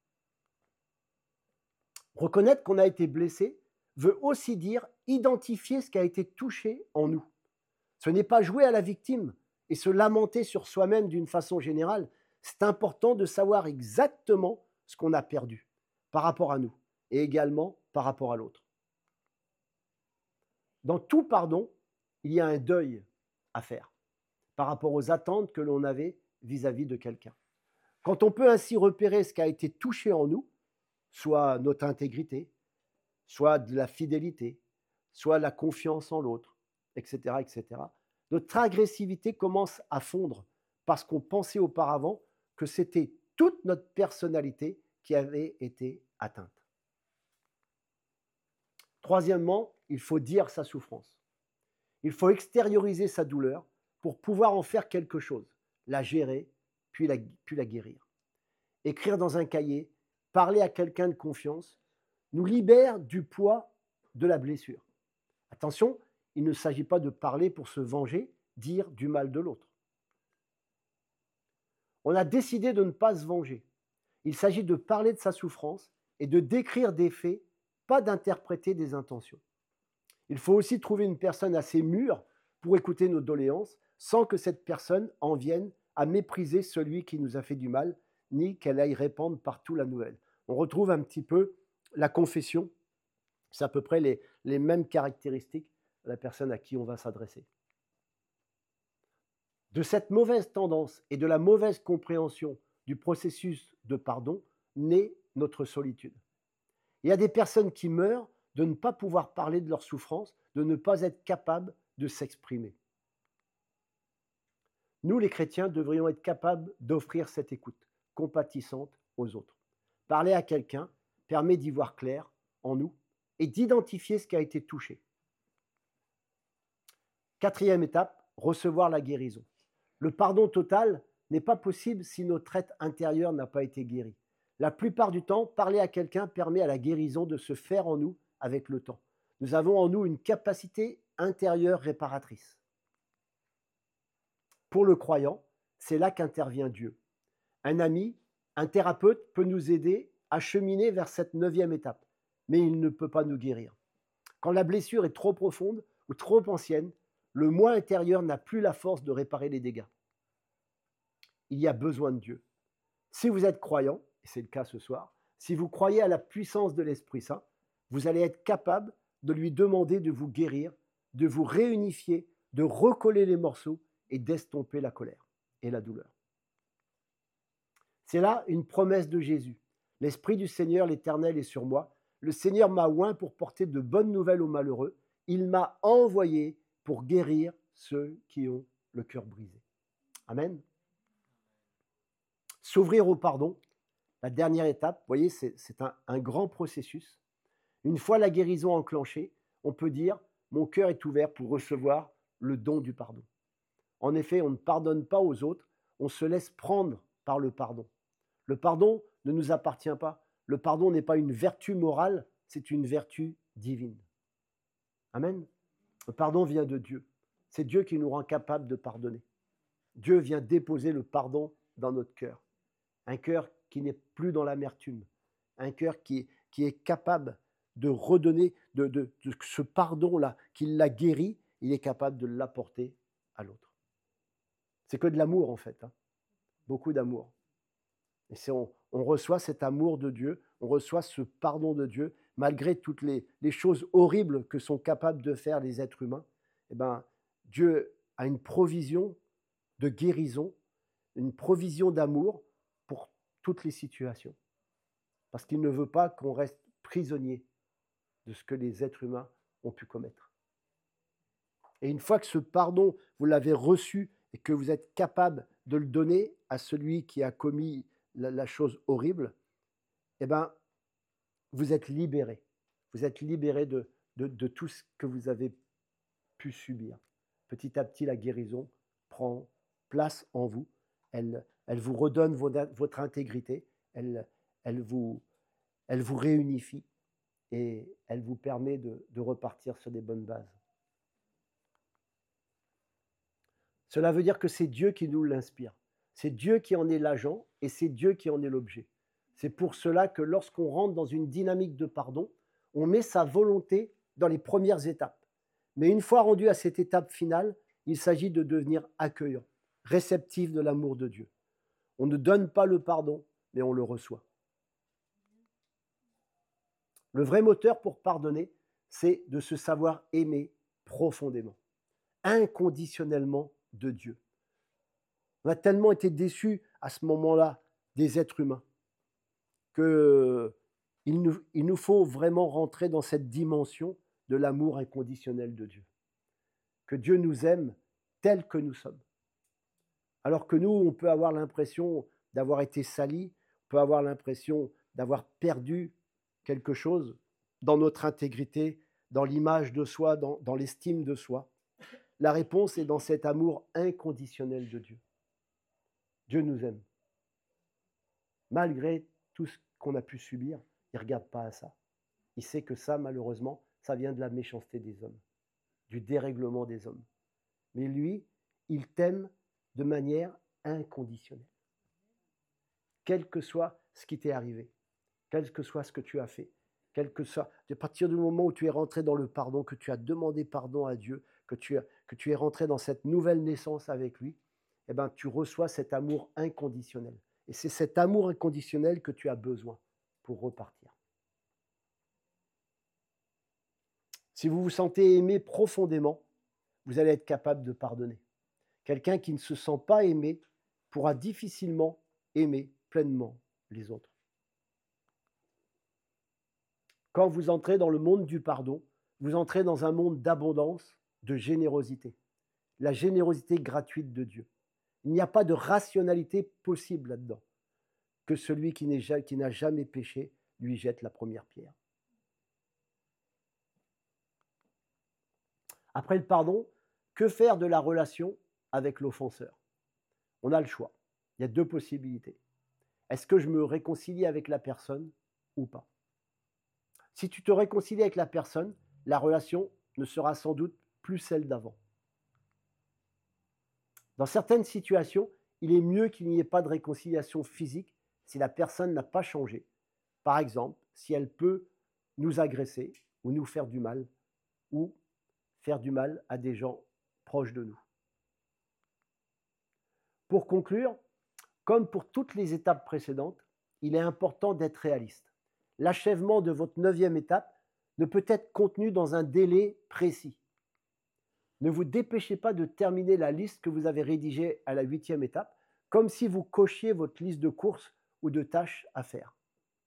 Reconnaître qu'on a été blessé veut aussi dire identifier ce qui a été touché en nous. Ce n'est pas jouer à la victime et se lamenter sur soi-même d'une façon générale. C'est important de savoir exactement ce qu'on a perdu par rapport à nous et également par rapport à l'autre. Dans tout pardon, il y a un deuil à faire par rapport aux attentes que l'on avait vis-à-vis de quelqu'un. Quand on peut ainsi repérer ce qui a été touché en nous, soit notre intégrité, soit de la fidélité, soit la confiance en l'autre, etc., etc., notre agressivité commence à fondre parce qu'on pensait auparavant que c'était toute notre personnalité qui avait été atteinte. Troisièmement, il faut dire sa souffrance. Il faut extérioriser sa douleur pour pouvoir en faire quelque chose, la gérer, puis la guérir. écrire dans un cahier, parler à quelqu'un de confiance, nous libère du poids de la blessure. Attention, il ne s'agit pas de parler pour se venger, dire du mal de l'autre. On a décidé de ne pas se venger. Il s'agit de parler de sa souffrance et de décrire des faits, pas d'interpréter des intentions. Il faut aussi trouver une personne assez mûre pour écouter nos doléances, sans que cette personne en vienne à mépriser celui qui nous a fait du mal, ni qu'elle aille répandre partout la nouvelle. On retrouve un petit peu la confession. C'est à peu près les mêmes caractéristiques de la personne à qui on va s'adresser. De cette mauvaise tendance et de la mauvaise compréhension du processus de pardon naît notre solitude. Il y a des personnes qui meurent de ne pas pouvoir parler de leur souffrance, de ne pas être capables de s'exprimer. Nous, les chrétiens, devrions être capables d'offrir cette écoute compatissante aux autres. Parler à quelqu'un permet d'y voir clair en nous et d'identifier ce qui a été touché. Quatrième étape, recevoir la guérison. Le pardon total n'est pas possible si notre être intérieur n'a pas été guéri. La plupart du temps, parler à quelqu'un permet à la guérison de se faire en nous avec le temps. Nous avons en nous une capacité intérieure réparatrice. Pour le croyant, c'est là qu'intervient Dieu. Un ami, un thérapeute peut nous aider à cheminer vers cette 9e étape, mais il ne peut pas nous guérir. Quand la blessure est trop profonde ou trop ancienne, le moi intérieur n'a plus la force de réparer les dégâts. Il y a besoin de Dieu. Si vous êtes croyant, et c'est le cas ce soir, si vous croyez à la puissance de l'Esprit Saint, vous allez être capable de lui demander de vous guérir, de vous réunifier, de recoller les morceaux et d'estomper la colère et la douleur. C'est là une promesse de Jésus. L'Esprit du Seigneur, l'Éternel, est sur moi. Le Seigneur m'a oint pour porter de bonnes nouvelles aux malheureux. Il m'a envoyé pour guérir ceux qui ont le cœur brisé. Amen. S'ouvrir au pardon, la dernière étape, vous voyez, c'est un grand processus. Une fois la guérison enclenchée, on peut dire « mon cœur est ouvert pour recevoir le don du pardon ». En effet, on ne pardonne pas aux autres, on se laisse prendre par le pardon. Le pardon ne nous appartient pas. Le pardon n'est pas une vertu morale, c'est une vertu divine. Amen. Le pardon vient de Dieu. C'est Dieu qui nous rend capables de pardonner. Dieu vient déposer le pardon dans notre cœur. Un cœur qui n'est plus dans l'amertume. Un cœur qui est capable de redonner de ce pardon-là, qu'il l'a guéri, il est capable de l'apporter à l'autre. C'est que de l'amour en fait, hein. Beaucoup d'amour. Et on reçoit cet amour de Dieu, on reçoit ce pardon de Dieu, malgré toutes les choses horribles que sont capables de faire les êtres humains. Eh ben, Dieu a une provision de guérison, une provision d'amour pour toutes les situations. Parce qu'il ne veut pas qu'on reste prisonnier de ce que les êtres humains ont pu commettre. Et une fois que ce pardon, vous l'avez reçu et que vous êtes capable de le donner à celui qui a commis la chose horrible, eh ben, vous êtes libéré. Vous êtes libéré de tout ce que vous avez pu subir. Petit à petit, la guérison prend place en vous. Elle vous redonne votre intégrité. Elle vous réunifie et elle vous permet de repartir sur des bonnes bases. Cela veut dire que c'est Dieu qui nous l'inspire. C'est Dieu qui en est l'agent et c'est Dieu qui en est l'objet. C'est pour cela que lorsqu'on rentre dans une dynamique de pardon, on met sa volonté dans les premières étapes. Mais une fois rendu à cette étape finale, il s'agit de devenir accueillant, réceptif de l'amour de Dieu. On ne donne pas le pardon, mais on le reçoit. Le vrai moteur pour pardonner, c'est de se savoir aimer profondément, inconditionnellement de Dieu. On a tellement été déçus à ce moment-là des êtres humains qu'il nous faut vraiment rentrer dans cette dimension de l'amour inconditionnel de Dieu. Que Dieu nous aime tels que nous sommes. Alors que nous, on peut avoir l'impression d'avoir été salis, on peut avoir l'impression d'avoir perdu quelque chose dans notre intégrité, dans l'image de soi, dans l'estime de soi. La réponse est dans cet amour inconditionnel de Dieu. Dieu nous aime. Malgré tout ce qu'on a pu subir, il ne regarde pas à ça. Il sait que ça, malheureusement, ça vient de la méchanceté des hommes, du dérèglement des hommes. Mais lui, il t'aime de manière inconditionnelle. Quel que soit ce qui t'est arrivé, quel que soit ce que tu as fait, quel que soit, à partir du moment où tu es rentré dans le pardon, que tu as demandé pardon à Dieu, que tu es rentré dans cette nouvelle naissance avec lui, eh ben, tu reçois cet amour inconditionnel. Et c'est cet amour inconditionnel que tu as besoin pour repartir. Si vous vous sentez aimé profondément, vous allez être capable de pardonner. Quelqu'un qui ne se sent pas aimé pourra difficilement aimer pleinement les autres. Quand vous entrez dans le monde du pardon, vous entrez dans un monde d'abondance, de générosité. La générosité gratuite de Dieu. Il n'y a pas de rationalité possible là-dedans. Que celui qui n'a jamais péché lui jette la première pierre. Après le pardon, que faire de la relation avec l'offenseur? On a le choix. Il y a deux possibilités. Est-ce que je me réconcilie avec la personne ou pas? Si tu te réconcilies avec la personne, la relation ne sera sans doute plus celle d'avant. Dans certaines situations, il est mieux qu'il n'y ait pas de réconciliation physique si la personne n'a pas changé. Par exemple, si elle peut nous agresser ou nous faire du mal, ou faire du mal à des gens proches de nous. Pour conclure, comme pour toutes les étapes précédentes, il est important d'être réaliste. L'achèvement de votre 9e étape ne peut être contenu dans un délai précis. Ne vous dépêchez pas de terminer la liste que vous avez rédigée à la 8e étape, comme si vous cochiez votre liste de courses ou de tâches à faire.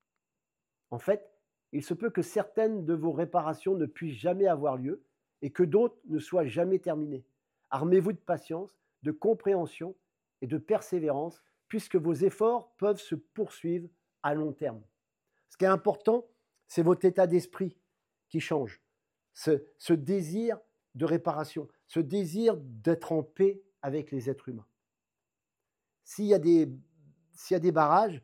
En fait, il se peut que certaines de vos réparations ne puissent jamais avoir lieu et que d'autres ne soient jamais terminées. Armez-vous de patience, de compréhension et de persévérance, puisque vos efforts peuvent se poursuivre à long terme. Ce qui est important, c'est votre état d'esprit qui change, ce désir de réparation, ce désir d'être en paix avec les êtres humains. S'il y a des barrages,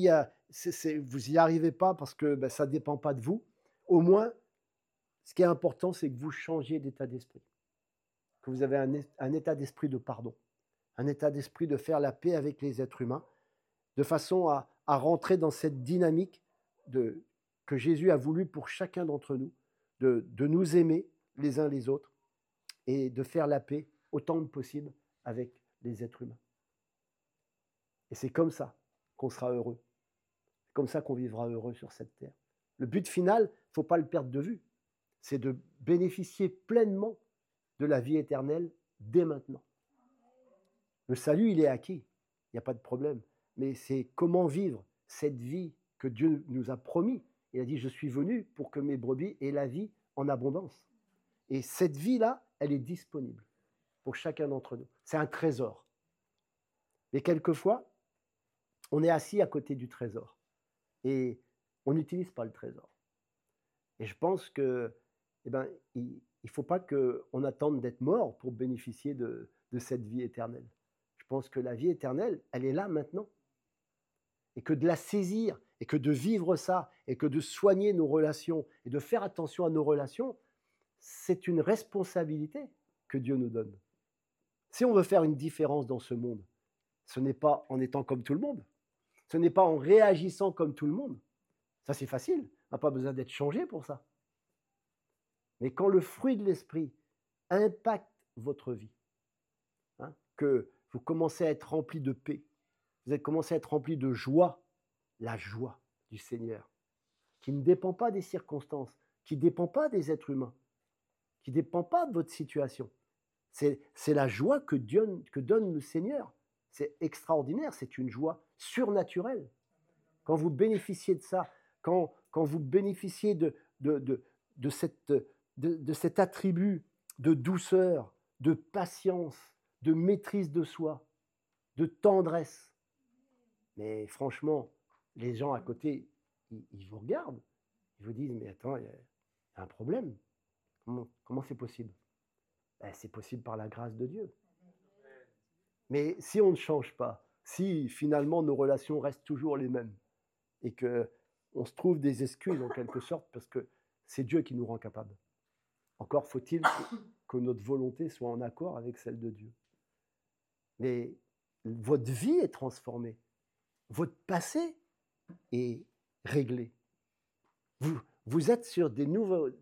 vous n'y arrivez pas parce que ça ne dépend pas de vous, au moins, ce qui est important, c'est que vous changiez d'état d'esprit, que vous avez un état d'esprit de pardon, un état d'esprit de faire la paix avec les êtres humains, de façon à rentrer dans cette dynamique que Jésus a voulu pour chacun d'entre nous, de nous aimer les uns les autres et de faire la paix autant que possible avec les êtres humains. Et c'est comme ça qu'on sera heureux. C'est comme ça qu'on vivra heureux sur cette terre. Le but final, il ne faut pas le perdre de vue, c'est de bénéficier pleinement de la vie éternelle dès maintenant. Le salut, il est acquis, il n'y a pas de problème. Mais c'est comment vivre cette vie que Dieu nous a promis. Il a dit, je suis venu pour que mes brebis aient la vie en abondance. Et cette vie-là, elle est disponible pour chacun d'entre nous. C'est un trésor. Mais quelquefois, on est assis à côté du trésor et on n'utilise pas le trésor. Et je pense que, il ne faut pas qu'on attende d'être mort pour bénéficier de cette vie éternelle. Je pense que la vie éternelle, elle est là maintenant. Et que de la saisir, et que de vivre ça, et que de soigner nos relations, et de faire attention à nos relations, c'est une responsabilité que Dieu nous donne. Si on veut faire une différence dans ce monde, ce n'est pas en étant comme tout le monde, ce n'est pas en réagissant comme tout le monde. Ça, c'est facile, on n'a pas besoin d'être changé pour ça. Mais quand le fruit de l'esprit impacte votre vie, que vous commencez à être rempli de paix, vous avez commencé à être rempli de joie, la joie du Seigneur, qui ne dépend pas des circonstances, qui ne dépend pas des êtres humains, qui ne dépend pas de votre situation. C'est la joie que donne le Seigneur. C'est extraordinaire, c'est une joie surnaturelle. Quand vous bénéficiez de ça, quand vous bénéficiez de cet attribut de douceur, de patience, de maîtrise de soi, de tendresse. Mais franchement, les gens à côté, ils vous regardent, ils vous disent, mais attends, il y a un problème. Comment c'est possible? C'est possible par la grâce de Dieu. Mais si on ne change pas, si finalement nos relations restent toujours les mêmes et qu'on se trouve des excuses en quelque sorte parce que c'est Dieu qui nous rend capables. Encore faut-il que notre volonté soit en accord avec celle de Dieu. Mais votre vie est transformée. Votre passé est réglé. Vous êtes sur des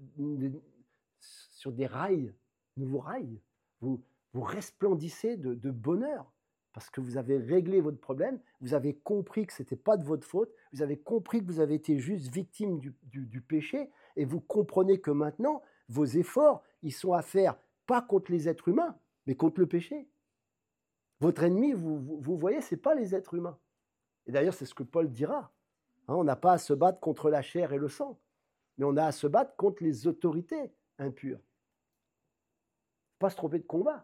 rails, nouveaux rails. Vous resplendissez de bonheur parce que vous avez réglé votre problème, vous avez compris que ce n'était pas de votre faute, vous avez compris que vous avez été juste victime du péché et vous comprenez que maintenant, vos efforts, ils sont à faire pas contre les êtres humains, mais contre le péché. Votre ennemi, vous voyez, ce n'est pas les êtres humains. Et d'ailleurs, c'est ce que Paul dira. Hein, on n'a pas à se battre contre la chair et le sang, mais on a à se battre contre les autorités impures. Pas se tromper de combat.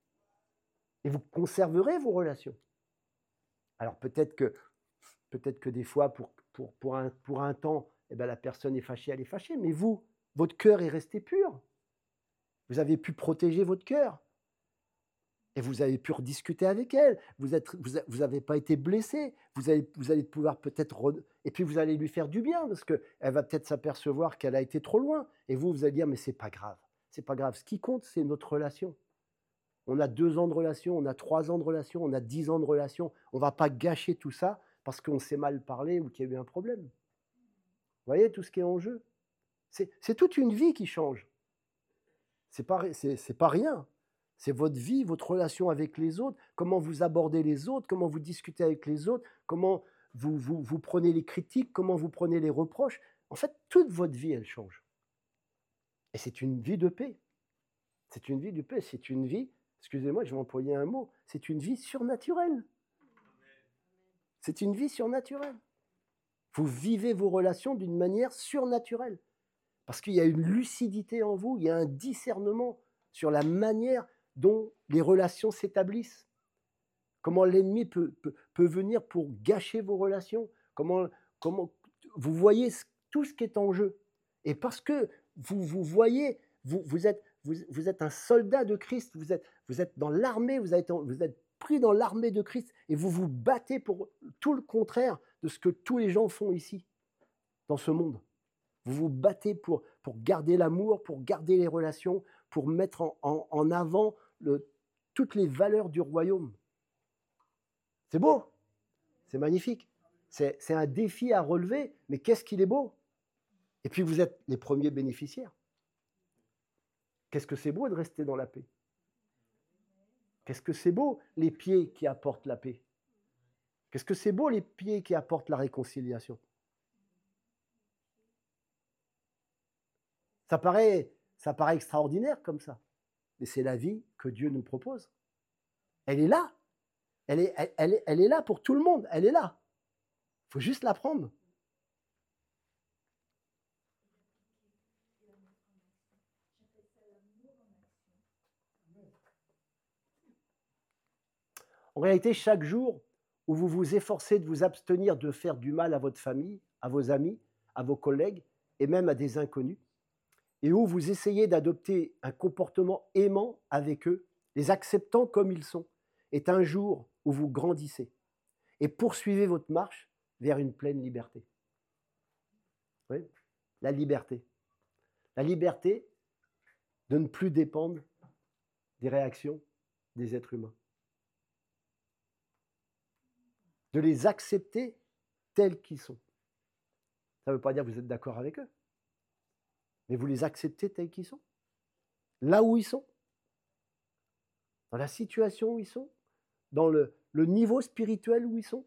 Et vous conserverez vos relations. Alors peut-être que des fois, pour un temps, eh ben, la personne est fâchée, elle est fâchée, mais vous, votre cœur est resté pur. Vous avez pu protéger votre cœur. Et vous avez pu rediscuter avec elle. Vous n'avez pas été blessé. Vous allez pouvoir peut-être... Et puis vous allez lui faire du bien parce qu'elle va peut-être s'apercevoir qu'elle a été trop loin. Et vous allez dire, mais c'est pas grave. C'est pas grave. Ce qui compte, c'est notre relation. On a 2 ans de relation, on a 3 ans de relation, on a 10 ans de relation. On ne va pas gâcher tout ça parce qu'on s'est mal parlé ou qu'il y a eu un problème. Vous voyez tout ce qui est en jeu. C'est toute une vie qui change. C'est pas rien. C'est votre vie, votre relation avec les autres, comment vous abordez les autres, comment vous discutez avec les autres, comment vous prenez les critiques, comment vous prenez les reproches. En fait, toute votre vie, elle change. Et c'est une vie de paix. C'est une vie de paix. C'est une vie, excusez-moi, je vais employer un mot, c'est une vie surnaturelle. C'est une vie surnaturelle. Vous vivez vos relations d'une manière surnaturelle. Parce qu'il y a une lucidité en vous, il y a un discernement sur la manière dont les relations s'établissent. Comment l'ennemi peut venir pour gâcher vos relations. Comment vous voyez tout ce qui est en jeu. Et parce que vous voyez, vous êtes un soldat de Christ, vous êtes dans l'armée, vous êtes pris dans l'armée de Christ et vous vous battez pour tout le contraire de ce que tous les gens font ici, dans ce monde. Vous vous battez pour garder l'amour, pour garder les relations, pour mettre en avant toutes les valeurs du royaume. C'est beau, c'est magnifique. C'est un défi à relever, mais qu'est-ce qu'il est beau. Et puis vous êtes les premiers bénéficiaires. Qu'est-ce que c'est beau de rester dans la paix. Qu'est-ce que c'est beau les pieds qui apportent la paix. Qu'est-ce que c'est beau les pieds qui apportent la réconciliation. Ça paraît extraordinaire comme ça, mais c'est la vie que Dieu nous propose. Elle est là. Elle est là pour tout le monde. Elle est là. Il faut juste la prendre. En réalité, chaque jour où vous vous efforcez de vous abstenir de faire du mal à votre famille, à vos amis, à vos collègues et même à des inconnus, et où vous essayez d'adopter un comportement aimant avec eux, les acceptant comme ils sont, est un jour où vous grandissez et poursuivez votre marche vers une pleine liberté. Oui, la liberté. La liberté de ne plus dépendre des réactions des êtres humains. De les accepter tels qu'ils sont. Ça ne veut pas dire que vous êtes d'accord avec eux, mais vous les acceptez tels qu'ils sont. Là où ils sont, dans la situation où ils sont, dans le niveau spirituel où ils sont.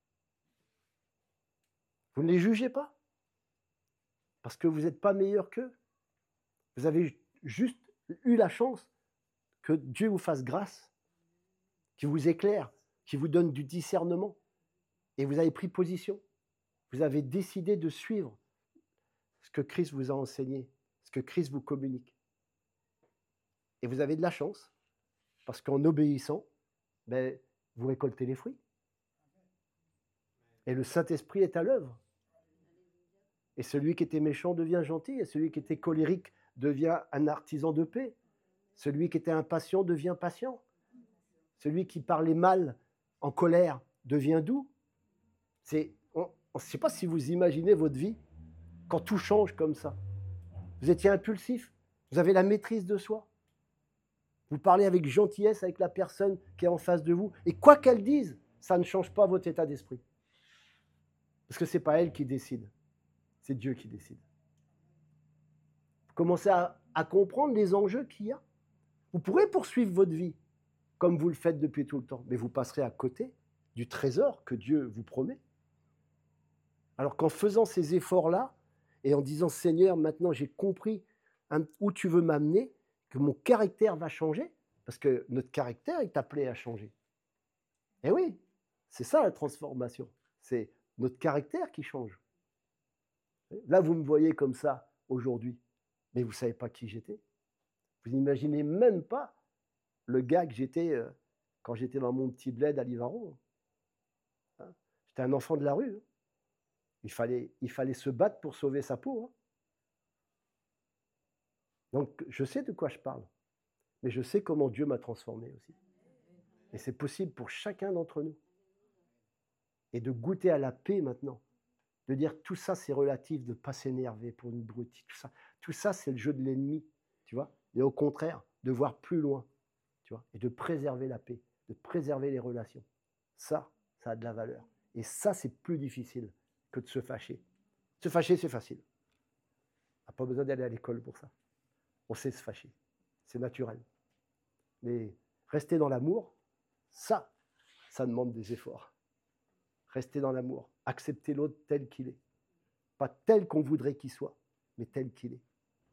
Vous ne les jugez pas, parce que vous n'êtes pas meilleur qu'eux. Vous avez juste eu la chance que Dieu vous fasse grâce, qu'il vous éclaire, qu'il vous donne du discernement. Et vous avez pris position. Vous avez décidé de suivre ce que Christ vous a enseigné, ce que Christ vous communique. Et vous avez de la chance, parce qu'en obéissant, vous récoltez les fruits. Et le Saint-Esprit est à l'œuvre. Et celui qui était méchant devient gentil, et celui qui était colérique devient un artisan de paix. Celui qui était impatient devient patient. Celui qui parlait mal, en colère, devient doux. On ne sait pas si vous imaginez votre vie quand tout change comme ça. Vous étiez impulsif, vous avez la maîtrise de soi. Vous parlez avec gentillesse avec la personne qui est en face de vous. Et quoi qu'elle dise, ça ne change pas votre état d'esprit. Parce que ce n'est pas elle qui décide, c'est Dieu qui décide. Vous commencez à comprendre les enjeux qu'il y a. Vous pourrez poursuivre votre vie comme vous le faites depuis tout le temps, mais vous passerez à côté du trésor que Dieu vous promet. Alors qu'en faisant ces efforts-là, et en disant « Seigneur, maintenant j'ai compris où tu veux m'amener », que mon caractère va changer, parce que notre caractère est appelé à changer. Et oui, c'est ça la transformation, c'est notre caractère qui change. Là, vous me voyez comme ça aujourd'hui, mais vous ne savez pas qui j'étais. Vous n'imaginez même pas le gars que j'étais quand j'étais dans mon petit bled à Livarot. J'étais un enfant de la rue. Il fallait se battre pour sauver sa peau. Donc, je sais de quoi je parle, mais je sais comment Dieu m'a transformé aussi. Et c'est possible pour chacun d'entre nous. Et de goûter à la paix maintenant, de dire tout ça c'est relatif, de ne pas s'énerver pour une broutille, tout ça c'est le jeu de l'ennemi, tu vois. Et au contraire, de voir plus loin, tu vois, et de préserver la paix, de préserver les relations. Ça a de la valeur. Et ça, c'est plus difficile que de se fâcher. Se fâcher, c'est facile. On n'a pas besoin d'aller à l'école pour ça. On sait se fâcher. C'est naturel. Mais rester dans l'amour, ça demande des efforts. Rester dans l'amour. Accepter l'autre tel qu'il est. Pas tel qu'on voudrait qu'il soit, mais tel qu'il est.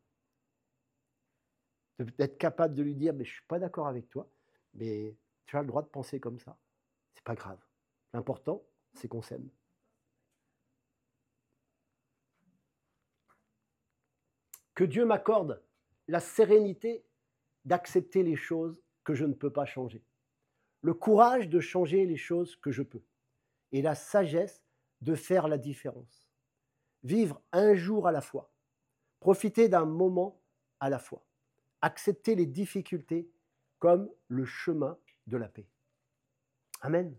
D'être capable de lui dire, mais je ne suis pas d'accord avec toi, mais tu as le droit de penser comme ça. C'est pas grave. L'important, c'est qu'on s'aime. Que Dieu m'accorde la sérénité d'accepter les choses que je ne peux pas changer. Le courage de changer les choses que je peux. Et la sagesse de faire la différence. Vivre un jour à la fois. Profiter d'un moment à la fois. Accepter les difficultés comme le chemin de la paix. Amen.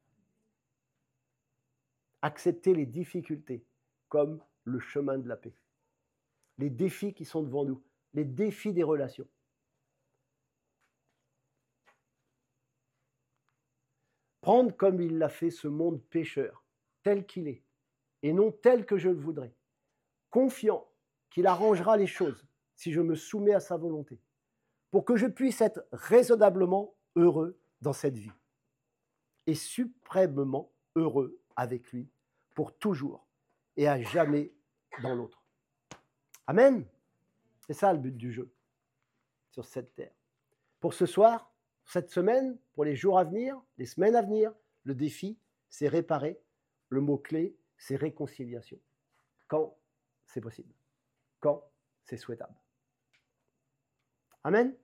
Accepter les difficultés comme le chemin de la paix. Les défis qui sont devant nous, les défis des relations. Prendre comme il l'a fait ce monde pécheur, tel qu'il est, et non tel que je le voudrais, confiant qu'il arrangera les choses si je me soumets à sa volonté, pour que je puisse être raisonnablement heureux dans cette vie, et suprêmement heureux avec lui, pour toujours et à jamais dans l'autre. Amen. C'est ça le but du jeu sur cette terre. Pour ce soir, cette semaine, pour les jours à venir, les semaines à venir, le défi, c'est réparer. Le mot-clé, c'est réconciliation. Quand c'est possible. Quand c'est souhaitable. Amen.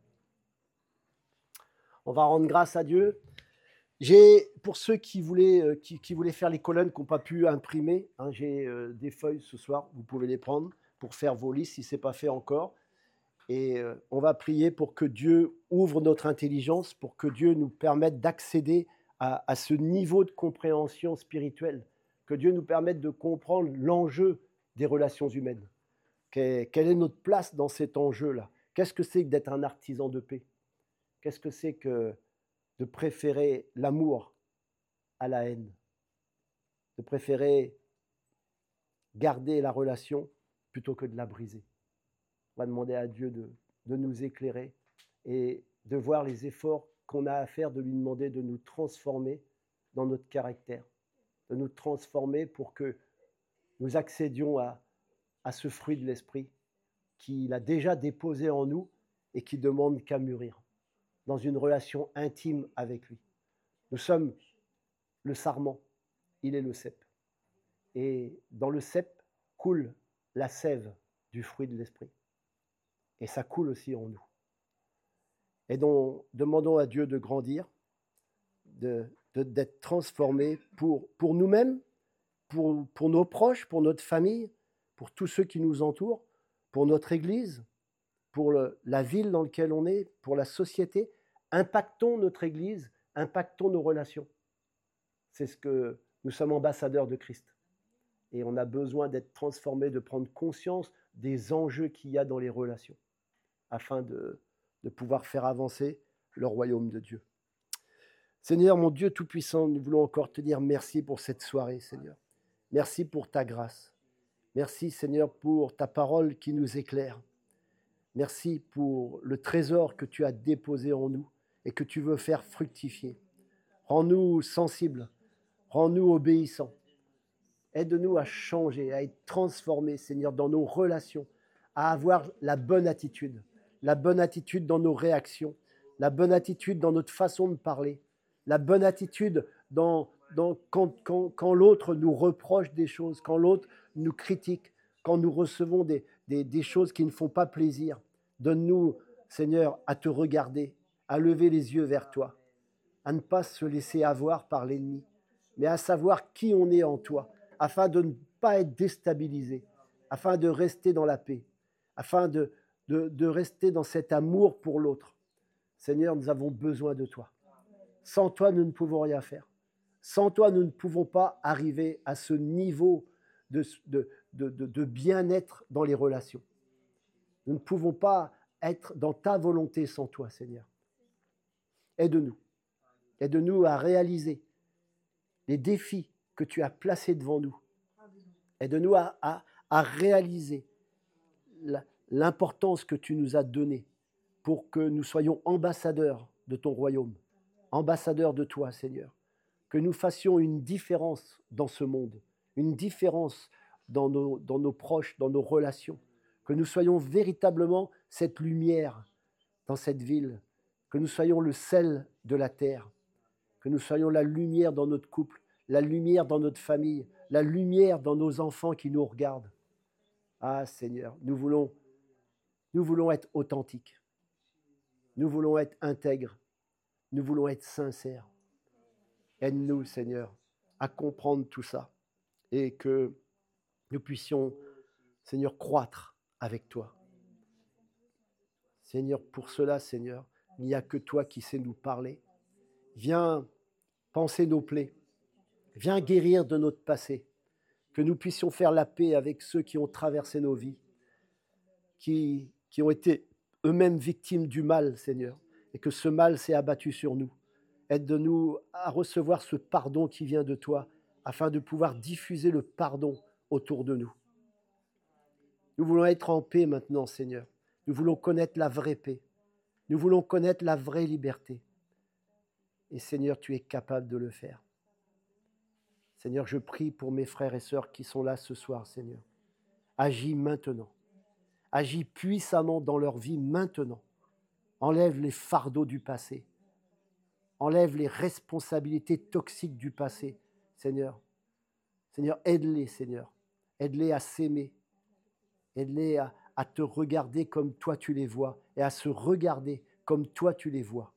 On va rendre grâce à Dieu. Pour ceux qui voulaient faire les colonnes qui n'ont pas pu imprimer, j'ai des feuilles ce soir, vous pouvez les prendre pour faire vos listes si ce n'est pas fait encore. Et on va prier pour que Dieu ouvre notre intelligence, pour que Dieu nous permette d'accéder à ce niveau de compréhension spirituelle, que Dieu nous permette de comprendre l'enjeu des relations humaines. Quelle est notre place dans cet enjeu-là? Qu'est-ce que c'est que d'être un artisan de paix? Qu'est-ce que c'est que de préférer l'amour à la haine? De préférer garder la relation plutôt que de la briser? On va demander à Dieu de nous éclairer et de voir les efforts qu'on a à faire, de lui demander de nous transformer dans notre caractère, de nous transformer pour que nous accédions à ce fruit de l'esprit qu'il a déjà déposé en nous et qui demande qu'à mûrir dans une relation intime avec lui. Nous sommes le sarment, il est le cep. Et dans le cep coule la sève du fruit de l'esprit. Et ça coule aussi en nous. Et donc, demandons à Dieu de grandir, d'être transformés pour nous-mêmes, pour nos proches, pour notre famille, pour tous ceux qui nous entourent, pour notre Église, pour la ville dans laquelle on est, pour la société. Impactons notre Église, impactons nos relations. c'est ce que nous sommes ambassadeurs de Christ. Et on a besoin d'être transformés, de prendre conscience des enjeux qu'il y a dans les relations, afin de pouvoir faire avancer le royaume de Dieu. Seigneur, mon Dieu Tout-Puissant, nous voulons encore te dire merci pour cette soirée, Seigneur. Merci pour ta grâce. Merci, Seigneur, pour ta parole qui nous éclaire. Merci pour le trésor que tu as déposé en nous et que tu veux faire fructifier. Rends-nous sensibles, rends-nous obéissants. Aide-nous à changer, à être transformés, Seigneur, dans nos relations, à avoir la bonne attitude dans nos réactions, la bonne attitude dans notre façon de parler, la bonne attitude quand l'autre nous reproche des choses, quand l'autre nous critique, quand nous recevons des choses qui ne font pas plaisir. Donne-nous, Seigneur, à te regarder, à lever les yeux vers toi, à ne pas se laisser avoir par l'ennemi, mais à savoir qui on est en toi, afin de ne pas être déstabilisé, afin de rester dans la paix, afin de rester dans cet amour pour l'autre. Seigneur, nous avons besoin de toi. Sans toi, nous ne pouvons rien faire. Sans toi, nous ne pouvons pas arriver à ce niveau de bien-être dans les relations. Nous ne pouvons pas être dans ta volonté sans toi, Seigneur. Aide-nous. Aide-nous à réaliser les défis que tu as placés devant nous. Aide-nous à réaliser l'importance que tu nous as donnée pour que nous soyons ambassadeurs de ton royaume, ambassadeurs de toi, Seigneur. Que nous fassions une différence dans ce monde, une différence dans nos proches, dans nos relations. Que nous soyons véritablement cette lumière dans cette ville, que nous soyons le sel de la terre, que nous soyons la lumière dans notre couple, la lumière dans notre famille, la lumière dans nos enfants qui nous regardent. Ah Seigneur, nous voulons être authentiques, nous voulons être intègres, nous voulons être sincères. Aide-nous, Seigneur, à comprendre tout ça et que nous puissions, Seigneur, croître avec toi. Seigneur, pour cela, Seigneur, il n'y a que toi qui sais nous parler. Viens panser nos plaies, viens guérir de notre passé, que nous puissions faire la paix avec ceux qui ont traversé nos vies, qui ont été eux-mêmes victimes du mal, Seigneur, et que ce mal s'est abattu sur nous. Aide-nous à recevoir ce pardon qui vient de toi, afin de pouvoir diffuser le pardon autour de nous. Nous voulons être en paix maintenant, Seigneur. Nous voulons connaître la vraie paix. Nous voulons connaître la vraie liberté. Et Seigneur, tu es capable de le faire. Seigneur, je prie pour mes frères et sœurs qui sont là ce soir, Seigneur. Agis maintenant. Agis puissamment dans leur vie maintenant. Enlève les fardeaux du passé. Enlève les responsabilités toxiques du passé, Seigneur. Seigneur, aide-les, Seigneur. Aide-les à s'aimer. Aide-les à te regarder comme toi tu les vois et à se regarder comme toi tu les vois.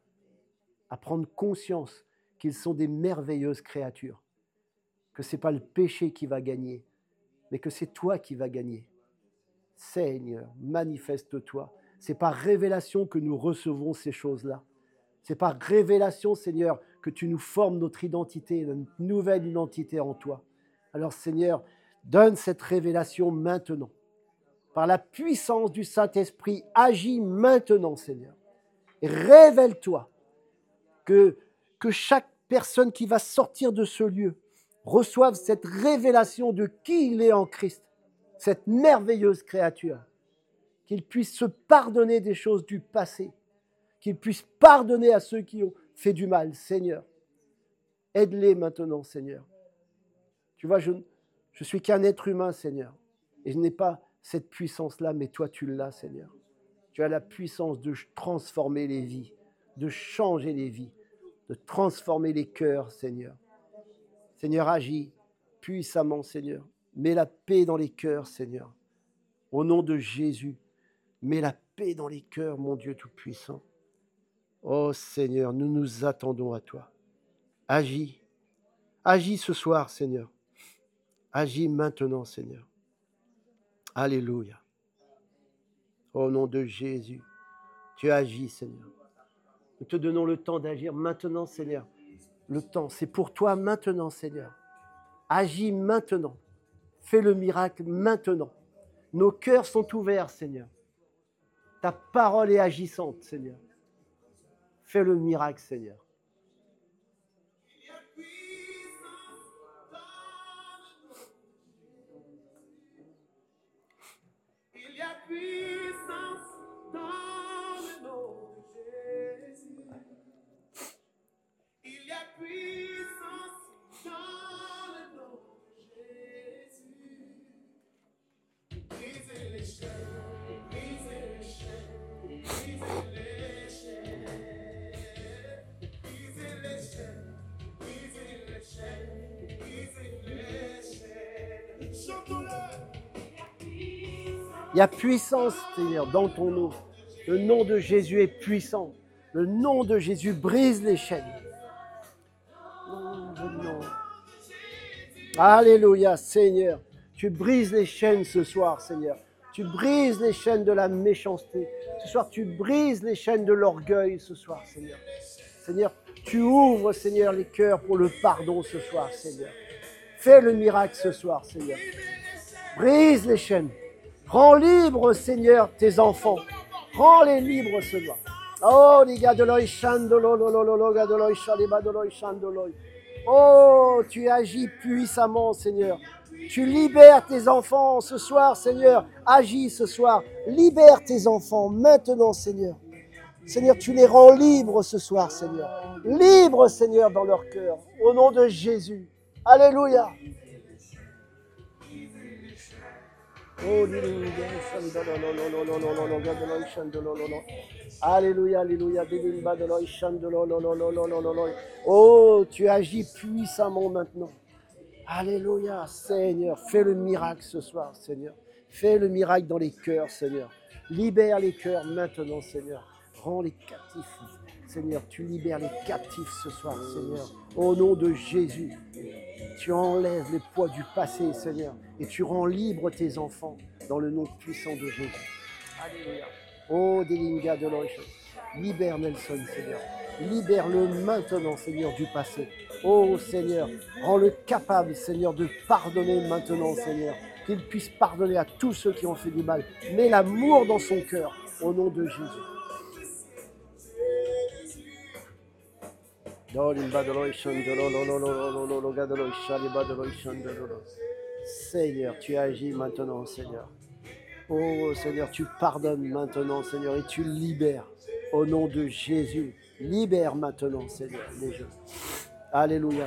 À prendre conscience qu'ils sont des merveilleuses créatures. Que ce n'est pas le péché qui va gagner, mais que c'est toi qui vas gagner. Seigneur, manifeste-toi. Ce n'est par révélation que nous recevons ces choses-là. C'est par révélation, Seigneur, que tu nous formes notre identité, notre nouvelle identité en toi. Alors, Seigneur, donne cette révélation maintenant. Par la puissance du Saint-Esprit, agis maintenant, Seigneur. Et révèle-toi. Que chaque personne qui va sortir de ce lieu reçoive cette révélation de qui il est en Christ, cette merveilleuse créature. Qu'il puisse se pardonner des choses du passé. Qu'il puisse pardonner à ceux qui ont fait du mal, Seigneur. Aide-les maintenant, Seigneur. Tu vois, je suis qu'un être humain, Seigneur. Et je n'ai pas cette puissance-là, mais toi, tu l'as, Seigneur. Tu as la puissance de transformer les vies, de changer les vies, de transformer les cœurs, Seigneur. Seigneur, agis puissamment, Seigneur. Mets la paix dans les cœurs, Seigneur. Au nom de Jésus, mets la paix dans les cœurs, mon Dieu Tout-Puissant. Oh Seigneur, nous nous attendons à toi. Agis. Agis ce soir, Seigneur. Agis maintenant, Seigneur. Alléluia. Au nom de Jésus, tu agis, Seigneur. Nous te donnons le temps d'agir maintenant, Seigneur. Le temps, c'est pour toi maintenant, Seigneur. Agis maintenant. Fais le miracle maintenant. Nos cœurs sont ouverts, Seigneur. Ta parole est agissante, Seigneur. Fais le miracle, Seigneur. Il y a puissance dans le nom de Jésus. Il y a puissance dans le nom de Jésus. Brisez les chaînes, brisez les chaînes, brisez les chaînes. Brisez les chaînes, brisez les chaînes, brisez les chaînes. Chantons-le. Il y a puissance, Seigneur, dans ton nom. Le nom de Jésus est puissant. Le nom de Jésus brise les chaînes. Alléluia, Seigneur. Tu brises les chaînes ce soir, Seigneur. Tu brises les chaînes de la méchanceté. Ce soir, tu brises les chaînes de l'orgueil ce soir, Seigneur. Seigneur, tu ouvres, Seigneur, les cœurs pour le pardon ce soir, Seigneur. Fais le miracle ce soir, Seigneur. Brise les chaînes. Rends libre, Seigneur, tes enfants. Rends-les libres ce soir. Oh, les gars de l'oï, oh, tu agis puissamment, Seigneur. Tu libères tes enfants ce soir, Seigneur. Agis ce soir. Libère tes enfants maintenant, Seigneur. Seigneur, tu les rends libres ce soir, Seigneur. Libres, Seigneur, dans leur cœur. Au nom de Jésus. Alléluia. Alléluia, alléluia. Oh, tu agis puissamment maintenant. Alléluia, Seigneur. Fais le miracle ce soir, Seigneur. Fais le miracle dans les cœurs, Seigneur. Libère les cœurs maintenant, Seigneur. Rends les captifs. Seigneur, tu libères les captifs ce soir, Seigneur. Au nom de Jésus. Tu enlèves les poids du passé, Seigneur, et tu rends libre tes enfants dans le nom puissant de Jésus. Alléluia. Oh, Delinga de l'Oche. Libère Nelson, Seigneur. Libère-le maintenant, Seigneur, du passé. Oh, Seigneur, rends-le capable, Seigneur, de pardonner maintenant, Seigneur. Qu'il puisse pardonner à tous ceux qui ont fait du mal. Mets l'amour dans son cœur, au nom de Jésus. Seigneur, tu agis maintenant, Seigneur. Oh Seigneur, tu pardonnes maintenant, Seigneur, et tu libères. Au nom de Jésus, libère maintenant, Seigneur, les jeunes. Alléluia.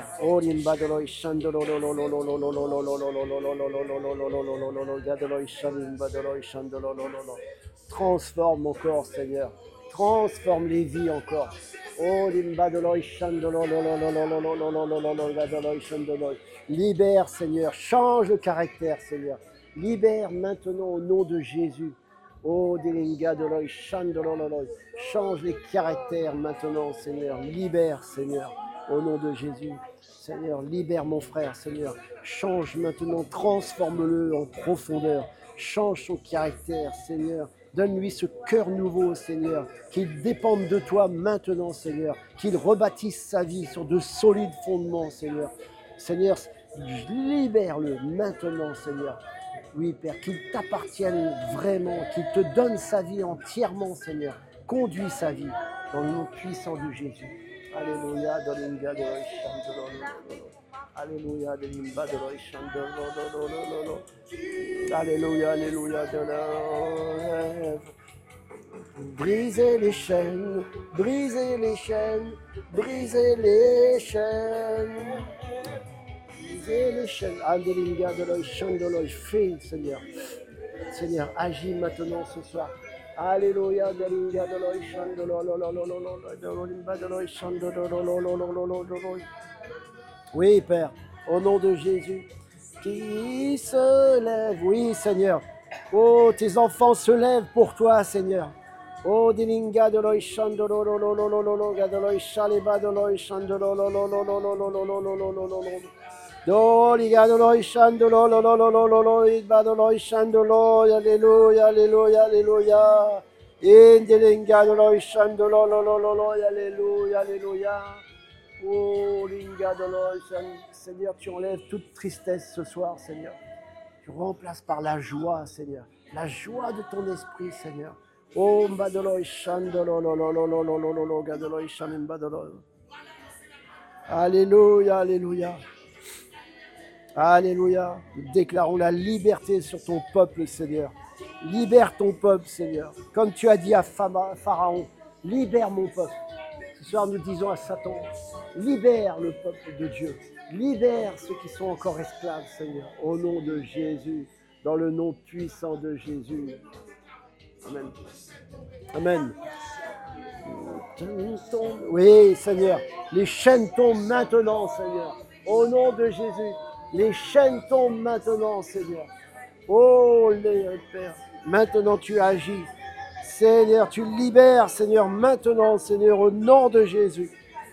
Transforme encore, Seigneur. Transforme les vies encore. Libère, Seigneur. Change le caractère, Seigneur. Libère maintenant au nom de Jésus. Oh, change les caractères maintenant, Seigneur. Libère, Seigneur, au nom de Jésus. Seigneur, libère mon frère, Seigneur. Change maintenant, transforme-le en profondeur. Change son caractère, Seigneur. Donne-lui ce cœur nouveau, Seigneur, qu'il dépende de toi maintenant, Seigneur, qu'il rebâtisse sa vie sur de solides fondements, Seigneur. Seigneur, libère-le maintenant, Seigneur. Oui, Père, qu'il t'appartienne vraiment, qu'il te donne sa vie entièrement, Seigneur. Conduis sa vie dans le nom puissant de Jésus. Alléluia. Alléluia. Alléluia. Alléluia. Brisez les chaînes, brisez les chaînes, brisez les chaînes. Brisez les chaînes. Alléluia. Fais, Seigneur. Seigneur, agis maintenant ce soir. Alléluia. Oui, Père, au nom de Jésus, qui se lève. Oui, Seigneur. Oh, tes enfants se lèvent pour toi, Seigneur. Oh, dilinga de l'oï chandolo, alléluia, alléluia, alléluia. Indelinga de l'oï chandolo, alléluia, alléluia. Oh, Linga Doloshan. Seigneur, tu enlèves toute tristesse ce soir, Seigneur. Tu remplaces par la joie, Seigneur. La joie de ton esprit, Seigneur. Oh, Mbadoloshan, Dolololololololololo, Gadoloshan, Mbadolo. Alléluia, alléluia. Alléluia. Nous déclarons la liberté sur ton peuple, Seigneur. Libère ton peuple, Seigneur. Comme tu as dit à Pharaon, libère mon peuple. Ce soir, nous disons à Satan, libère le peuple de Dieu. Libère ceux qui sont encore esclaves, Seigneur. Au nom de Jésus, dans le nom puissant de Jésus. Amen. Amen. Oui, Seigneur. Les chaînes tombent maintenant, Seigneur. Au nom de Jésus. Les chaînes tombent maintenant, Seigneur. Oh, Père. Maintenant, tu agis. Seigneur, tu libères, Seigneur, maintenant, Seigneur, au nom de Jésus.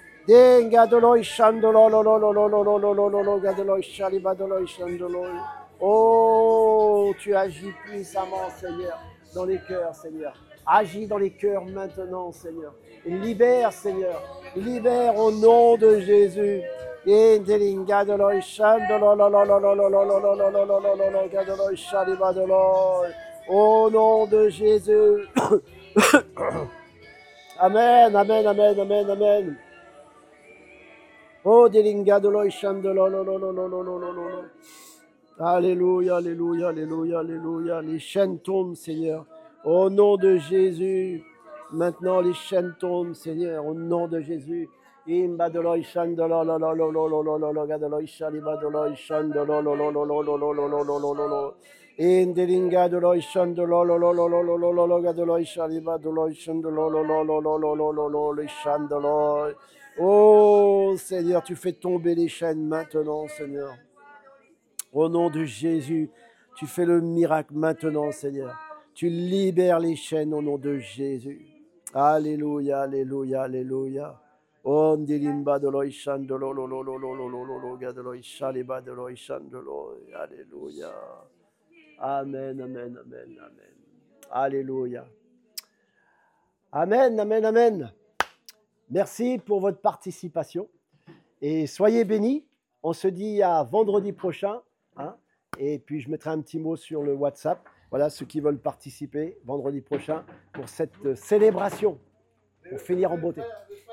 Oh, tu agis puissamment, Seigneur, dans les cœurs, Seigneur. Agis dans les cœurs maintenant, Seigneur. Et libère, Seigneur. Libère au nom de Jésus. Au nom de Jésus. Amen, amen, amen, amen, amen. Oh, Delinga de Alléluia, alléluia, alléluia, alléluia. Les chaînes tombent, Seigneur. Au nom de Jésus. Maintenant, les chaînes tombent, Seigneur. Au nom de Jésus. Imba de l'oishan de la la la la la la la la la de l'oishan, imba de l'oishan de la la la la la la la la la la la. Indelinga de l'oishan de la la la la la la la la la de l'oishan, imba de l'oishan de la la la la la la la la la les chaînes de l'oishan. Oh Seigneur, tu fais tomber les chaînes maintenant, Seigneur. Au nom de Jésus, tu fais le miracle maintenant, Seigneur. Tu libères les chaînes au nom de Jésus. Alléluia, alléluia, alléluia. On dilimba de l'oishan de lo lo lo lo lo lo lo lo lo ga de l'oishan liba de l'oishan de lo. Alléluia. Amen, amen, amen, amen. Alléluia. Amen, amen, amen. Merci pour votre participation et soyez bénis. On se dit à vendredi prochain. Hein, et puis je mettrai un petit mot sur le WhatsApp. Voilà ceux qui veulent participer vendredi prochain pour cette célébration, pour finir en beauté.